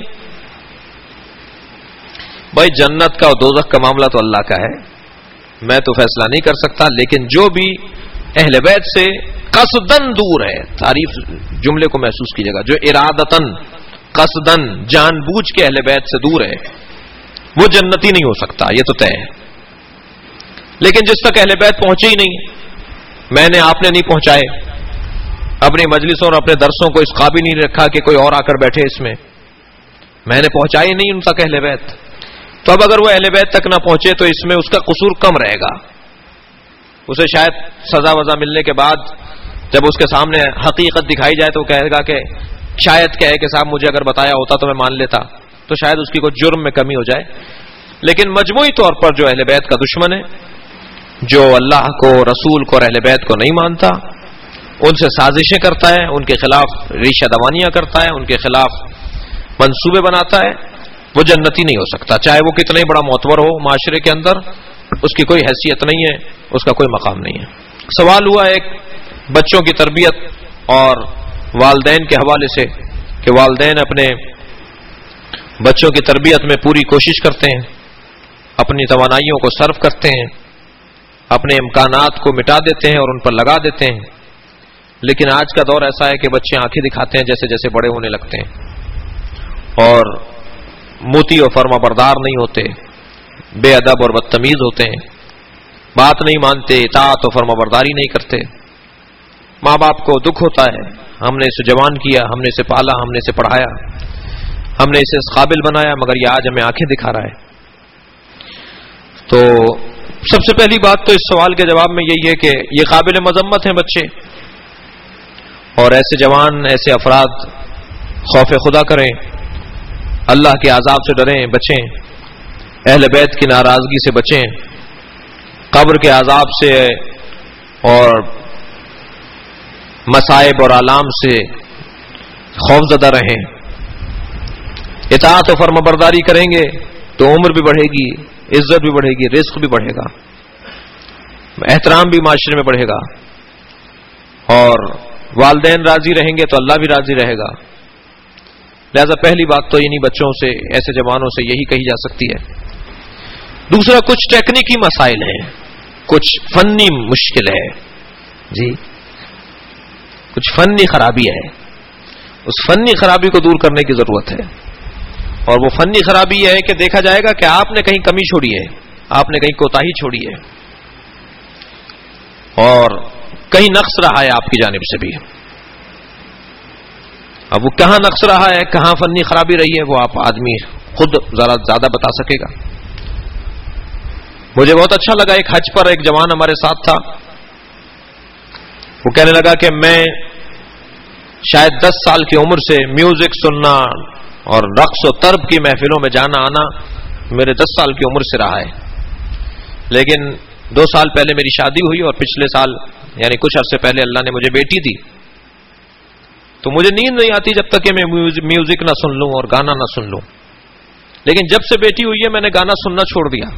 بھائی جنت کا اور دوزخ کا معاملہ تو اللہ کا ہے، میں تو فیصلہ نہیں کر سکتا. لیکن جو بھی اہل بیت سے قصدن دور ہے، تعریف جملے کو محسوس کیجیے گا، جو ارادتن قصدن جان بوجھ کے اہل بیت سے دور ہے وہ جنتی نہیں ہو سکتا، یہ تو طے ہے. لیکن جس تک اہل بیت پہنچے ہی نہیں، میں نے آپ نے نہیں پہنچائے، اپنی مجلسوں اور اپنے درسوں کو اس قابل نہیں رکھا کہ کوئی اور آ کر بیٹھے اس میں، میں نے پہنچائی نہیں ان تک اہل بیت، تو اب اگر وہ اہل بیت تک نہ پہنچے تو اس میں اس کا قصور کم رہے گا. اسے شاید سزا وزا ملنے کے بعد جب اس کے سامنے حقیقت دکھائی جائے تو وہ کہے گا کہ شاید کہے کہ صاحب مجھے اگر بتایا ہوتا تو میں مان لیتا، تو شاید اس کی کوئی جرم میں کمی ہو جائے. لیکن مجموعی طور پر جو اہل بیت کا دشمن ہے، جو اللہ کو، رسول کو اور اہل بیت کو نہیں مانتا، ان سے سازشیں کرتا ہے، ان کے خلاف ریشہ دوانیاں کرتا ہے، ان کے خلاف منصوبے بناتا ہے، وہ جنتی نہیں ہو سکتا، چاہے وہ کتنا ہی بڑا معتبر ہو معاشرے کے اندر، اس کی کوئی حیثیت نہیں ہے، اس کا کوئی مقام نہیں ہے. سوال ہوا ایک بچوں کی تربیت اور والدین کے حوالے سے کہ والدین اپنے بچوں کی تربیت میں پوری کوشش کرتے ہیں، اپنی توانائیوں کو صرف کرتے ہیں، اپنے امکانات کو مٹا دیتے ہیں اور ان پر لگا دیتے ہیں. لیکن آج کا دور ایسا ہے کہ بچے آنکھیں دکھاتے ہیں جیسے جیسے بڑے ہونے لگتے ہیں، اور موتی و فرما بردار نہیں ہوتے، بے ادب اور بدتمیز ہوتے ہیں، بات نہیں مانتے، اطاعت و فرما برداری نہیں کرتے. ماں باپ کو دکھ ہوتا ہے، ہم نے اسے جوان کیا، ہم نے اسے پالا، ہم نے اسے پڑھایا، ہم نے اسے اس قابل بنایا، مگر یہ آج ہمیں آنکھیں دکھا رہا ہے. تو سب سے پہلی بات تو اس سوال کے جواب میں یہی ہے کہ یہ قابل مذمت ہیں بچے، اور ایسے جوان، ایسے افراد خوف خدا کریں، اللہ کے عذاب سے ڈریں، بچیں، اہل بیت کی ناراضگی سے بچیں، قبر کے عذاب سے اور مصائب اور آلام سے خوف زدہ رہیں۔ اطاعت و فرمانبرداری کریں گے تو عمر بھی بڑھے گی، عزت بھی بڑھے گی، رزق بھی بڑھے گا، احترام بھی معاشرے میں بڑھے گا، اور والدین راضی رہیں گے تو اللہ بھی راضی رہے گا۔ لہذا پہلی بات تو انہی بچوں سے، ایسے جوانوں سے یہی کہی جا سکتی ہے۔ دوسرا، کچھ ٹیکنیکی مسائل ہیں، کچھ فنی مشکل ہے جی، کچھ فنی خرابی ہے، اس فنی خرابی کو دور کرنے کی ضرورت ہے۔ اور وہ فنی خرابی یہ ہے کہ دیکھا جائے گا کہ آپ نے کہیں کمی چھوڑی ہے، آپ نے کہیں کوتاہی چھوڑی ہے، اور کہیں نقص رہا ہے آپ کی جانب سے بھی۔ اب وہ کہاں نقص رہا ہے، کہاں فنی خرابی رہی ہے، وہ آپ آدمی خود ذرا زیادہ بتا سکے گا۔ مجھے بہت اچھا لگا، ایک حج پر ایک جوان ہمارے ساتھ تھا، وہ کہنے لگا کہ میں شاید دس سال کی عمر سے میوزک سننا اور رقص و طرب کی محفلوں میں جانا آنا میرے دس سال کی عمر سے رہا ہے، لیکن دو سال پہلے میری شادی ہوئی اور پچھلے سال یعنی کچھ عرصے پہلے اللہ نے مجھے بیٹی دی، تو مجھے نیند نہیں آتی جب تک کہ میں میوزک نہ سن لوں اور گانا نہ سن لوں، لیکن جب سے بیٹی ہوئی ہے میں نے گانا سننا چھوڑ دیا،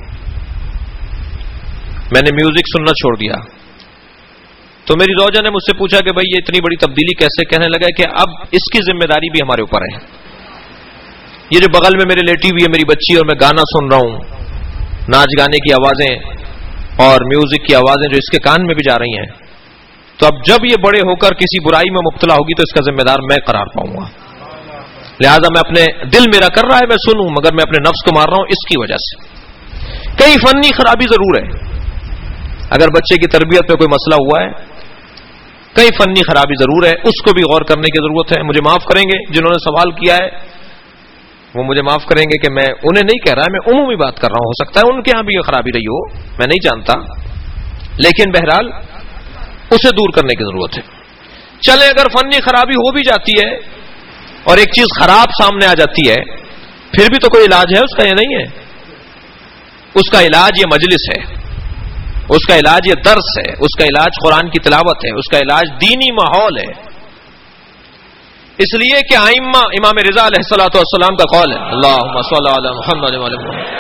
میں نے میوزک سننا چھوڑ دیا۔ تو میری زوجہ نے مجھ سے پوچھا کہ بھائی یہ اتنی بڑی تبدیلی کیسے؟ کہنے لگا کہ اب اس کی ذمہ داری بھی ہمارے اوپر ہے، یہ جو بغل میں میرے لیٹی ہوئی ہے میری بچی اور میں گانا سن رہا ہوں، ناچ گانے کی آوازیں اور میوزک کی آوازیں جو اس کے کان میں بھی جا رہی ہیں، تو اب جب یہ بڑے ہو کر کسی برائی میں مبتلا ہوگی تو اس کا ذمہ دار میں قرار پاؤں گا، لہذا میں اپنے دل میرا کر رہا ہے میں سنوں، مگر میں اپنے نفس کو مار رہا ہوں اس کی وجہ سے۔ کئی فنی خرابی ضرور ہے، اگر بچے کی تربیت میں کوئی مسئلہ ہوا ہے، کئی فنی خرابی ضرور ہے، اس کو بھی غور کرنے کی ضرورت ہے۔ مجھے معاف کریں گے جنہوں نے سوال کیا ہے، وہ مجھے معاف کریں گے کہ میں انہیں نہیں کہہ رہا، میں عمومی بات کر رہا ہوں، ہو سکتا ہے ان کے ہاں بھی یہ خرابی رہی ہو، میں نہیں جانتا، لیکن بہرحال اسے دور کرنے کی ضرورت ہے۔ چلے اگر فنی خرابی ہو بھی جاتی ہے اور ایک چیز خراب سامنے آ جاتی ہے، پھر بھی تو کوئی علاج ہے اس کا، یہ نہیں ہے، اس کا علاج یہ مجلس ہے، اس کا علاج یہ درس ہے، اس کا علاج قرآن کی تلاوت ہے، اس کا علاج دینی ماحول ہے۔ اس لیے کہ ائمہ امام رضا علیہ الصلوۃ والسلام کا قول ہے، اللہم صل علی محمد وعلی محمد،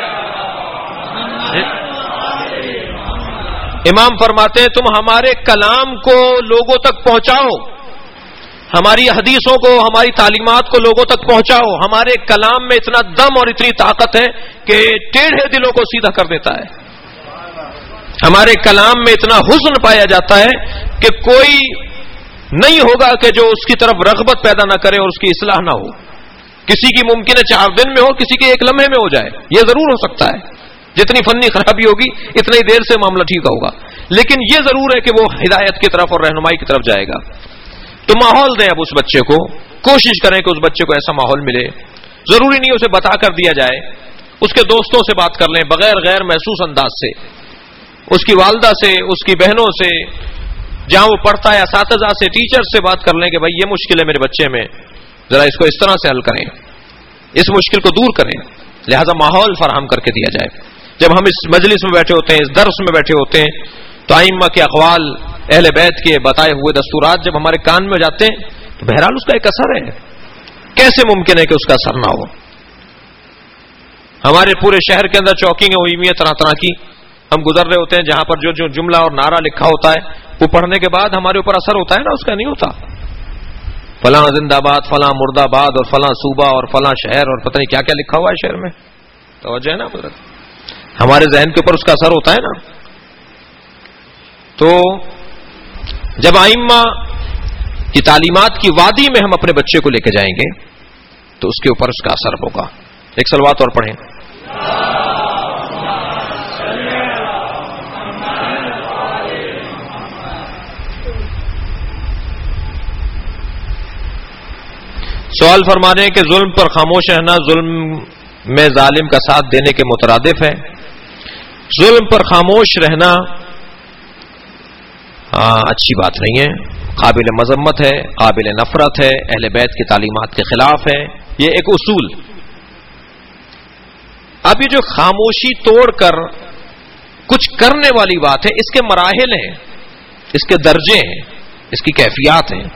امام فرماتے ہیں تم ہمارے کلام کو لوگوں تک پہنچاؤ، ہماری حدیثوں کو، ہماری تعلیمات کو لوگوں تک پہنچاؤ، ہمارے کلام میں اتنا دم اور اتنی طاقت ہے کہ ٹیڑھے دلوں کو سیدھا کر دیتا ہے، ہمارے کلام میں اتنا حسن پایا جاتا ہے کہ کوئی نہیں ہوگا کہ جو اس کی طرف رغبت پیدا نہ کرے اور اس کی اصلاح نہ ہو۔ کسی کی ممکن ہے چار دن میں ہو، کسی کے ایک لمحے میں ہو جائے، یہ ضرور ہو سکتا ہے، جتنی فنی خرابی ہوگی اتنی دیر سے معاملہ ٹھیک ہوگا، لیکن یہ ضرور ہے کہ وہ ہدایت کی طرف اور رہنمائی کی طرف جائے گا۔ تو ماحول دیں اب اس بچے کو، کوشش کریں کہ اس بچے کو ایسا ماحول ملے، ضروری نہیں اسے بتا کر دیا جائے، اس کے دوستوں سے بات کر لیں بغیر غیر محسوس انداز سے، اس کی والدہ سے، اس کی بہنوں سے، جہاں وہ پڑھتا ہے اساتذہ سے، ٹیچر سے بات کر لیں کہ بھائی یہ مشکل ہے میرے بچے میں، ذرا اس کو اس طرح سے حل کریں، اس مشکل کو دور کریں، لہذا ماحول فراہم کر کے دیا جائے۔ جب ہم اس مجلس میں بیٹھے ہوتے ہیں، اس درس میں بیٹھے ہوتے ہیں، تو ائمہ کے اقوال، اہل بیت کے بتائے ہوئے دستورات جب ہمارے کان میں جاتے ہیں تو بہرحال اس کا ایک اثر ہے، کیسے ممکن ہے کہ اس کا اثر نہ ہو؟ ہمارے پورے شہر کے اندر چوکنگیں ہوئی ہوئی ہیں طرح طرح کی، ہم گزر رہے ہوتے ہیں جہاں پر جو جو جملہ اور نعرہ لکھا ہوتا ہے وہ پڑھنے کے بعد ہمارے اوپر اثر ہوتا ہے نا، اس کا نہیں ہوتا، فلاں زندہ باد، فلاں مردہ باد اور فلاں صوبہ اور فلاں شہر اور پتہ نہیں کیا کیا لکھا ہوا ہے شہر میں، توجہ ہے نا حضرت، ہمارے ذہن کے اوپر اس کا اثر ہوتا ہے نا۔ تو جب ائمہ کی تعلیمات کی وادی میں ہم اپنے بچے کو لے کے جائیں گے تو اس کے اوپر اس کا اثر ہوگا۔ ایک صلوات اور پڑھیں۔ سوال فرما رہے ہیں کہ ظلم پر خاموش رہنا ظلم میں ظالم کا ساتھ دینے کے مترادف ہے۔ ظلم پر خاموش رہنا آ, اچھی بات نہیں ہے، قابل مذمت ہے، قابل نفرت ہے، اہل بیت کی تعلیمات کے خلاف ہے. یہ ایک اصول. اب یہ جو خاموشی توڑ کر کچھ کرنے والی بات ہے، اس کے مراحل ہیں، اس کے درجے ہیں، اس کی کیفیات ہیں.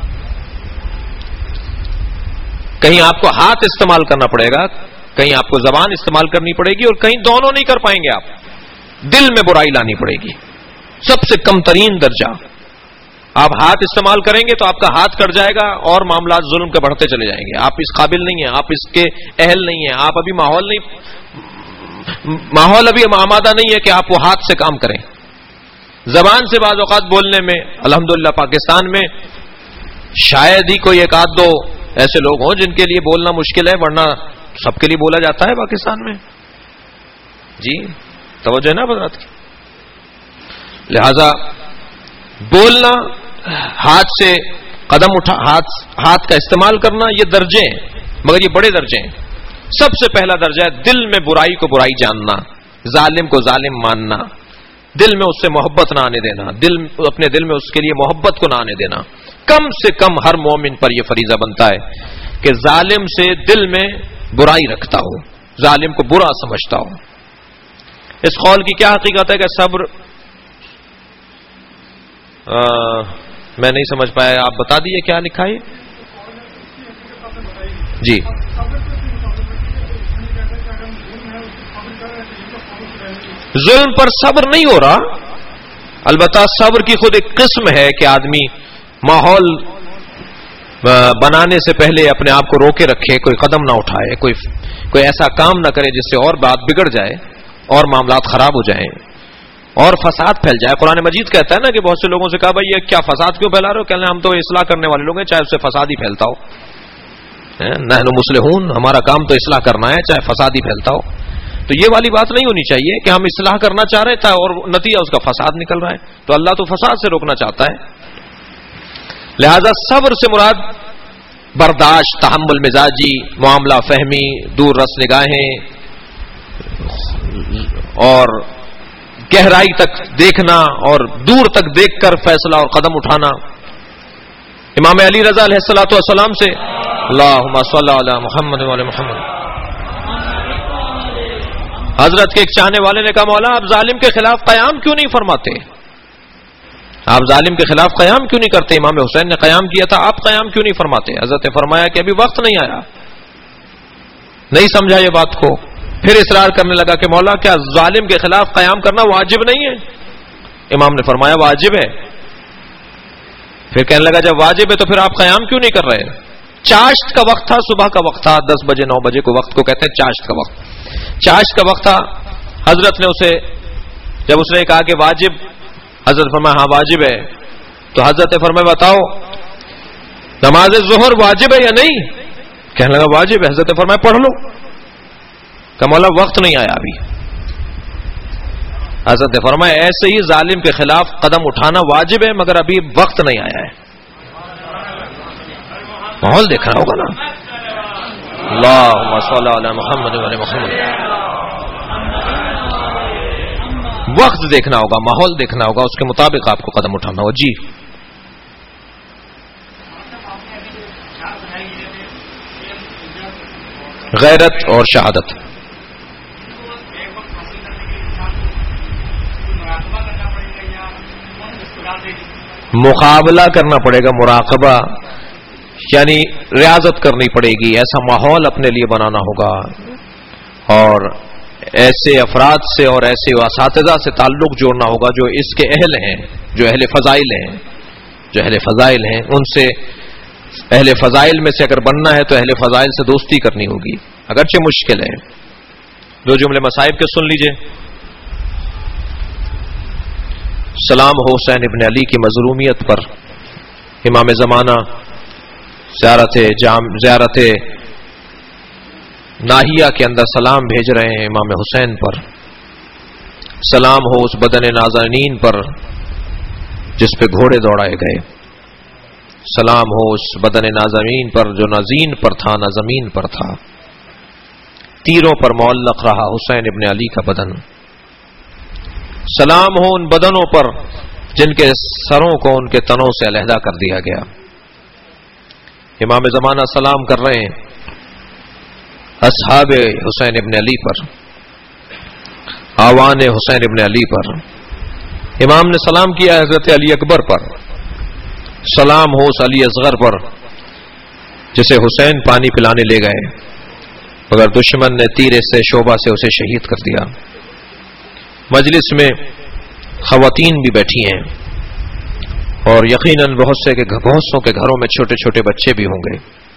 کہیں آپ کو ہاتھ استعمال کرنا پڑے گا، کہیں آپ کو زبان استعمال کرنی پڑے گی، اور کہیں دونوں نہیں کر پائیں گے. آپ دل میں برائی لانی پڑے گی، سب سے کم ترین درجہ. آپ ہاتھ استعمال کریں گے تو آپ کا ہاتھ کٹ جائے گا اور معاملات ظلم کے بڑھتے چلے جائیں گے. آپ اس قابل نہیں ہیں، آپ اس کے اہل نہیں ہیں، آپ ابھی ماحول نہیں ماحول ابھی آمادہ نہیں ہے کہ آپ وہ ہاتھ سے کام کریں. زبان سے بعض اوقات بولنے میں الحمدللہ پاکستان میں شاید ہی کوئی ایک آدھ دو ایسے لوگ ہوں جن کے لیے بولنا مشکل ہے، ورنہ سب کے لیے بولا جاتا ہے پاکستان میں. جی توجہ نا حضرات کی. لہذا بولنا، ہاتھ سے قدم اٹھا ہاتھ ہاتھ کا استعمال کرنا، یہ درجے ہیں، مگر یہ بڑے درجے ہیں. سب سے پہلا درجہ ہے دل میں برائی کو برائی جاننا، ظالم کو ظالم ماننا، دل میں اس سے محبت نہ آنے دینا، دل اپنے دل میں اس کے لیے محبت کو نہ آنے دینا. کم سے کم ہر مومن پر یہ فریضہ بنتا ہے کہ ظالم سے دل میں برائی رکھتا ہو، ظالم کو برا سمجھتا ہو. اس قول کی کیا حقیقت ہے کہ صبر آ, میں نہیں سمجھ پایا، آپ بتا دیجیے کیا لکھا ہے. جی ظلم پر صبر نہیں ہو رہا، البتہ صبر کی خود ایک قسم ہے کہ آدمی ماحول بنانے سے پہلے اپنے آپ کو روکے رکھے، کوئی قدم نہ اٹھائے، کوئی کوئی ایسا کام نہ کرے جس سے اور بات بگڑ جائے اور معاملات خراب ہو جائیں اور فساد پھیل جائے. قرآن مجید کہتا ہے نا کہ بہت سے لوگوں سے کہا بھائی یہ کیا فساد کیوں پھیلا رہے ہو؟ کہنے ہم تو اصلاح کرنے والے لوگ ہیں، چاہے اس سے فساد ہی پھیلتا ہو. نحن مصلحون، ہمارا کام تو اصلاح کرنا ہے چاہے فساد ہی پھیلتا ہو. تو یہ والی بات نہیں ہونی چاہیے کہ ہم اصلاح کرنا چاہ رہے تھے اور نتیجہ اس کا فساد نکل رہا ہے. تو اللہ تو فساد سے روکنا چاہتا ہے. لہذا صبر سے مراد برداشت، تحمل مزاجی، معاملہ فہمی، دور رس نگاہیں اور گہرائی تک دیکھنا اور دور تک دیکھ کر فیصلہ اور قدم اٹھانا. امام علی رضا علیہ الصلوۃ والسلام سے اللہم صلی علی محمد وعلی محمد، حضرت کے ایک چاہنے والے نے کہا مولا آپ ظالم کے خلاف قیام کیوں نہیں فرماتے؟ آپ ظالم کے خلاف قیام کیوں نہیں کرتے؟ امام حسین نے قیام کیا تھا، آپ قیام کیوں نہیں فرماتے؟ حضرت نے فرمایا کہ ابھی وقت نہیں آیا. نہیں سمجھا یہ بات کو. پھر اصرار کرنے لگا کہ مولا کیا ظالم کے خلاف قیام کرنا واجب نہیں ہے؟ امام نے فرمایا واجب ہے. پھر کہنے لگا جب واجب ہے تو پھر آپ قیام کیوں نہیں کر رہے؟ چاشت کا وقت تھا، صبح کا وقت تھا، دس بجے نو بجے کو وقت کو کہتے ہیں چاشت کا وقت. چاشت کا وقت تھا. حضرت نے اسے جب اس نے کہا کہ واجب، حضرت فرمایا ہاں واجب ہے. تو حضرت نے فرمایا بتاؤ نماز ظہر واجب ہے یا نہیں؟ کہنے لگا واجب ہے. حضرت نے فرمایا پڑھ لو. کہ مولا وقت نہیں آیا ابھی. حضرت نے فرمایا ایسے ہی ظالم کے خلاف قدم اٹھانا واجب ہے مگر ابھی وقت نہیں آیا ہے. ماحول دیکھنا ہوگا نا. اللہم صلی علی محمد وعلی محمد. وقت دیکھنا ہوگا، ماحول دیکھنا ہوگا، اس کے مطابق آپ کو قدم اٹھانا ہوگا. جی غیرت اور شہادت، مقابلہ کرنا پڑے گا، مراقبہ یعنی ریاضت کرنی پڑے گی، ایسا ماحول اپنے لیے بنانا ہوگا اور ایسے افراد سے اور ایسے اساتذہ سے تعلق جوڑنا ہوگا جو اس کے اہل ہیں، جو اہل فضائل ہیں جو اہل فضائل ہیں ان سے. اہل فضائل میں سے اگر بننا ہے تو اہل فضائل سے دوستی کرنی ہوگی، اگرچہ مشکل ہے. دو جملے مصائب کے سن لیجئے. سلام حسین ابن علی کی مظلومیت پر امام زمانہ زیارت جام زیارت ناہیہ کے اندر سلام بھیج رہے ہیں امام حسین پر. سلام ہو اس بدن نازنین پر جس پہ گھوڑے دوڑائے گئے. سلام ہو اس بدن نازنین پر جو نہ زین پر تھا نہ زمین پر تھا. تیروں پر معلق رہا حسین ابن علی کا بدن. سلام ہو ان بدنوں پر جن کے سروں کو ان کے تنوں سے علیحدہ کر دیا گیا. امام زمانہ سلام کر رہے ہیں اصحاب حسین ابن علی پر، آوان حسین ابن علی پر. امام نے سلام کیا حضرت علی اکبر پر، سلام ہو اس علی اصغر پر جسے حسین پانی پلانے لے گئے مگر دشمن نے تیر سے شعبہ سے اسے شہید کر دیا. مجلس میں خواتین بھی بیٹھی ہیں اور یقیناً بہت سے کے بہت سو کے گھروں میں چھوٹے چھوٹے بچے بھی ہوں گے.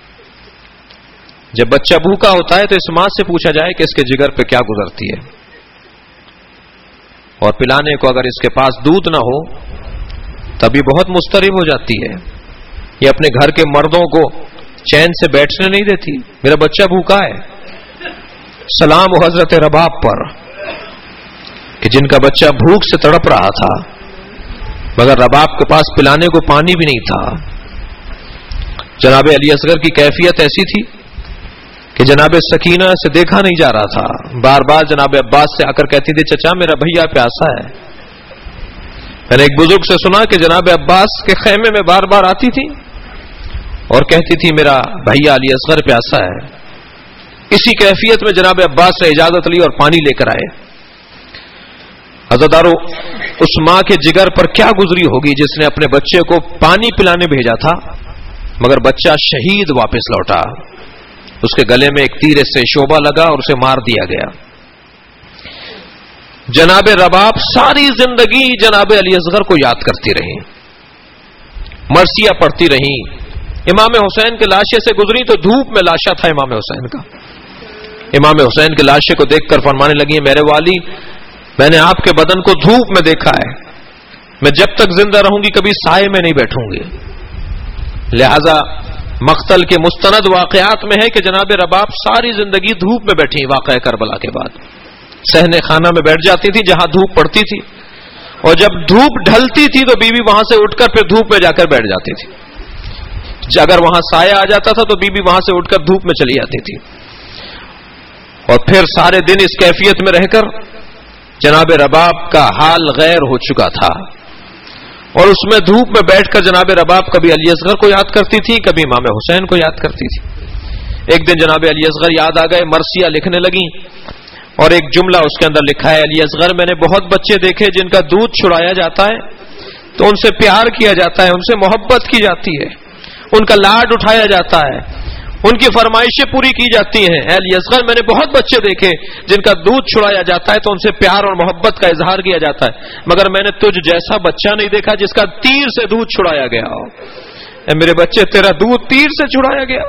جب بچہ بھوکا ہوتا ہے تو اس ماں سے پوچھا جائے کہ اس کے جگر پہ کیا گزرتی ہے، اور پلانے کو اگر اس کے پاس دودھ نہ ہو تبھی بہت مضطرب ہو جاتی ہے. یہ اپنے گھر کے مردوں کو چین سے بیٹھنے نہیں دیتی، میرا بچہ بھوکا ہے. سلام ہو حضرت رباب پر کہ جن کا بچہ بھوک سے تڑپ رہا تھا مگر رباب کے پاس پلانے کو پانی بھی نہیں تھا. جناب علی اصغر کی کیفیت ایسی تھی کہ جناب سکینہ سے دیکھا نہیں جا رہا تھا. بار بار جناب عباس سے آ کر کہتی تھی چچا میرا بھیا پیاسا ہے. میں نے ایک بزرگ سے سنا کہ جناب عباس کے خیمے میں بار بار آتی تھی اور کہتی تھی میرا بھیا علی اصغر پیاسا ہے. اسی کیفیت میں جناب عباس سے اجازت لی اور پانی لے کر آئے. عزادارو اس ماں کے جگر پر کیا گزری ہوگی جس نے اپنے بچے کو پانی پلانے بھیجا تھا مگر بچہ شہید واپس لوٹا. اس کے گلے میں ایک تیر سے شعبہ لگا اور اسے مار دیا گیا. جناب رباب ساری زندگی جناب علی اصغر کو یاد کرتی رہی، مرثیہ پڑھتی رہی. امام حسین کے لاشے سے گزری تو دھوپ میں لاشا تھا امام حسین کا. امام حسین کے لاشے کو دیکھ کر فرمانے لگی میرے والی میں نے آپ کے بدن کو دھوپ میں دیکھا ہے، میں جب تک زندہ رہوں گی کبھی سائے میں نہیں بیٹھوں گی. لہذا مقتل کے مستند واقعات میں ہے کہ جناب رباب ساری زندگی دھوپ میں بیٹھی. واقعہ کربلا کے بعد صحن خانہ میں بیٹھ جاتی تھی جہاں دھوپ پڑتی تھی، اور جب دھوپ ڈھلتی تھی تو بیوی وہاں سے اٹھ کر پھر دھوپ میں جا کر بیٹھ جاتی تھی. اگر وہاں سایہ آ جاتا تھا تو بیوی وہاں سے اٹھ کر دھوپ میں چلی جاتی تھی. اور پھر سارے دن اس کیفیت میں رہ کر جناب رباب کا حال غیر ہو چکا تھا، اور اس میں دھوپ میں بیٹھ کر جناب رباب کبھی علی اصغر کو یاد کرتی تھی کبھی امام حسین کو یاد کرتی تھی. ایک دن جناب علی اصغر یاد آ گئے، مرثیہ لکھنے لگی اور ایک جملہ اس کے اندر لکھا ہے علی اصغر میں نے بہت بچے دیکھے جن کا دودھ چھڑایا جاتا ہے تو ان سے پیار کیا جاتا ہے، ان سے محبت کی جاتی ہے، ان کا لاڈ اٹھایا جاتا ہے، ان کی فرمائشیں پوری کی جاتی ہیں. اے علی اصغر میں نے بہت بچے دیکھے جن کا دودھ چھڑایا جاتا ہے تو ان سے پیار اور محبت کا اظہار کیا جاتا ہے، مگر میں نے تجھ جیسا بچہ نہیں دیکھا جس کا تیر سے دودھ چھڑایا گیا ہو. اے میرے بچے تیرا دودھ تیر سے چھڑایا گیا.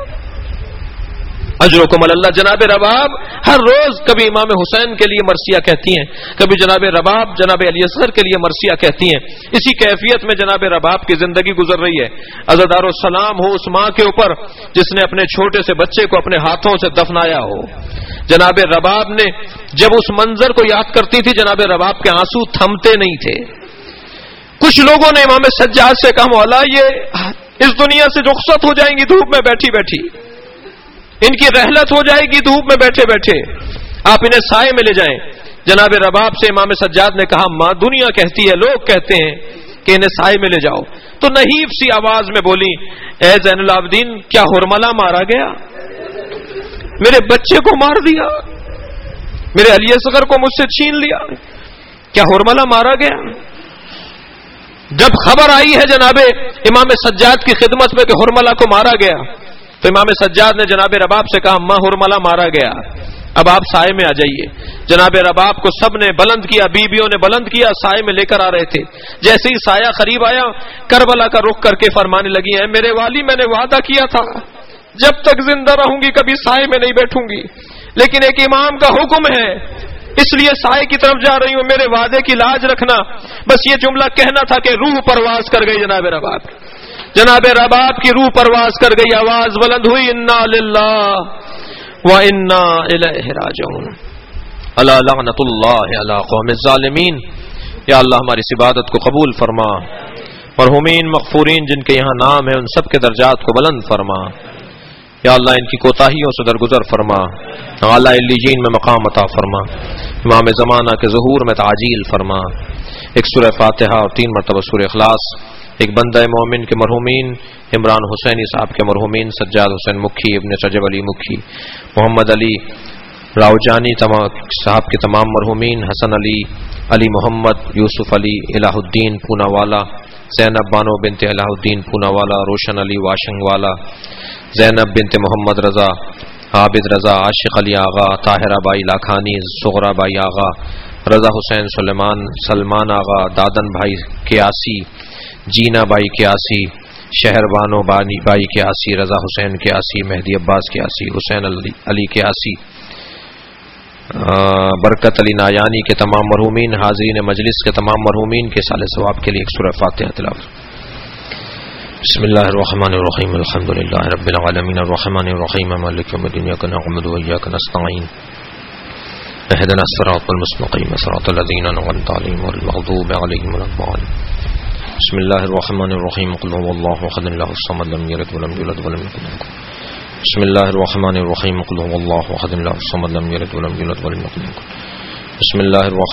اجرکم اللہ. جناب رباب ہر روز کبھی امام حسین کے لیے مرثیہ کہتی ہیں، کبھی جناب رباب جناب علی اصغر کے لیے مرثیہ کہتی ہیں. اسی کیفیت میں جناب رباب کی زندگی گزر رہی ہے. عزادارو سلام ہو اس ماں کے اوپر جس نے اپنے چھوٹے سے بچے کو اپنے ہاتھوں سے دفنایا ہو. جناب رباب نے جب اس منظر کو یاد کرتی تھی جناب رباب کے آنسو تھمتے نہیں تھے. کچھ لوگوں نے امام سجاد سے کہا مولا یہ اس دنیا سے رخصت ہو جائیں گی دھوپ میں بیٹھی بیٹھی، ان کی رحلت ہو جائے گی دھوپ میں بیٹھے بیٹھے، آپ انہیں سائے میں لے جائیں. جناب رباب سے امام سجاد نے کہا ماں دنیا کہتی ہے، لوگ کہتے ہیں کہ انہیں سائے میں لے جاؤ. تو نحیف سی آواز میں بولی اے زین العابدین کیا ہرملا مارا گیا؟ میرے بچے کو مار دیا، میرے علی اصغر کو مجھ سے چھین لیا، کیا ہرملا مارا گیا؟ جب خبر آئی ہے جناب امام سجاد کی خدمت میں کہ ہرملا کو مارا گیا تو امام سجاد نے جناب رباب سے کہا ماں ہرملا مارا گیا، اب آپ سائے میں آ جائیے. جناب رباب کو سب نے بلند کیا، بیویوں نے بلند کیا، سائے میں لے کر آ رہے تھے. جیسے ہی سایہ قریب آیا کربلا کا رخ کر کے فرمانے لگی ہیں میرے والی میں نے وعدہ کیا تھا جب تک زندہ رہوں گی کبھی سائے میں نہیں بیٹھوں گی، لیکن ایک امام کا حکم ہے اس لیے سائے کی طرف جا رہی ہوں، میرے وعدے کی لاج رکھنا. بس یہ جملہ کہنا تھا کہ روح پرواز کر گئی جناب رباب. جناب رباب کی روح پرواز کر گئی، آواز بلند ہوئی انا للہ وانا الیہ راجعون. الا لعنۃ اللہ علی قوم الظالمین. یا اللہ ہماری اس عبادت کو قبول فرما، مرحومین مغفورین جن کے یہاں نام ہے ان سب کے درجات کو بلند فرما. یا اللہ ان کی کوتاہیوں سے درگزر فرما، اعلیٰ علیین میں مقام عطا فرما، امام زمانہ کے ظہور میں تعجیل فرما. ایک سورہ فاتحہ اور تین مرتبہ سورہ اخلاص. ایک بندہ مومن کے مرحومین عمران حسینی صاحب کے مرحومین سجاد حسین مکھی ابن رجب علی مکھی محمد علی راوجانی صاحب کے تمام مرحومین حسن علی علی محمد یوسف علی الہ الدین پونا والا زینب بانو بنت الہ الدین پونا والا روشن علی واشنگ والا زینب بنت محمد رضا عابد رضا عاشق علی آغا طاہرہ بائی لاکھانی صغرا بائی آغا رضا حسین سلیمان سلمان آغا دادن بھائی کیاسی جینا بائی کیاسی شہر بانو بانی بائی کیاسی رضا حسین کیاسی مہدی عباس کیاسی حسین علی علی کیاسی برکت علی نایانی کے تمام مرحومین حاضرین مجلس کے تمام مرحومین کے سال ثواب کے لیے ایک سورہ فاتحہ تلاوت. بسم اللہ الرحمن الرحیم الحمد للہ رب العالمین الرحمن الرحیم مالک یوم الدین ایاک نعبد و ایاک نستعین اهدنا الصراط المستقیم صراط الذین انعمت علیہم غیر المغضوب علیہم ولا الضالین. بسم اللہ الرحمن الرحیم قل هو اللہ احد اللہ الصمد لم یلد ولم یولد ولم یکن له. بسم اللہ الرحمن الرحیم قل هو اللہ احد اللہ الصمد لم یلد ولم یولد ولم یکن له. بسم اللہ الرحمن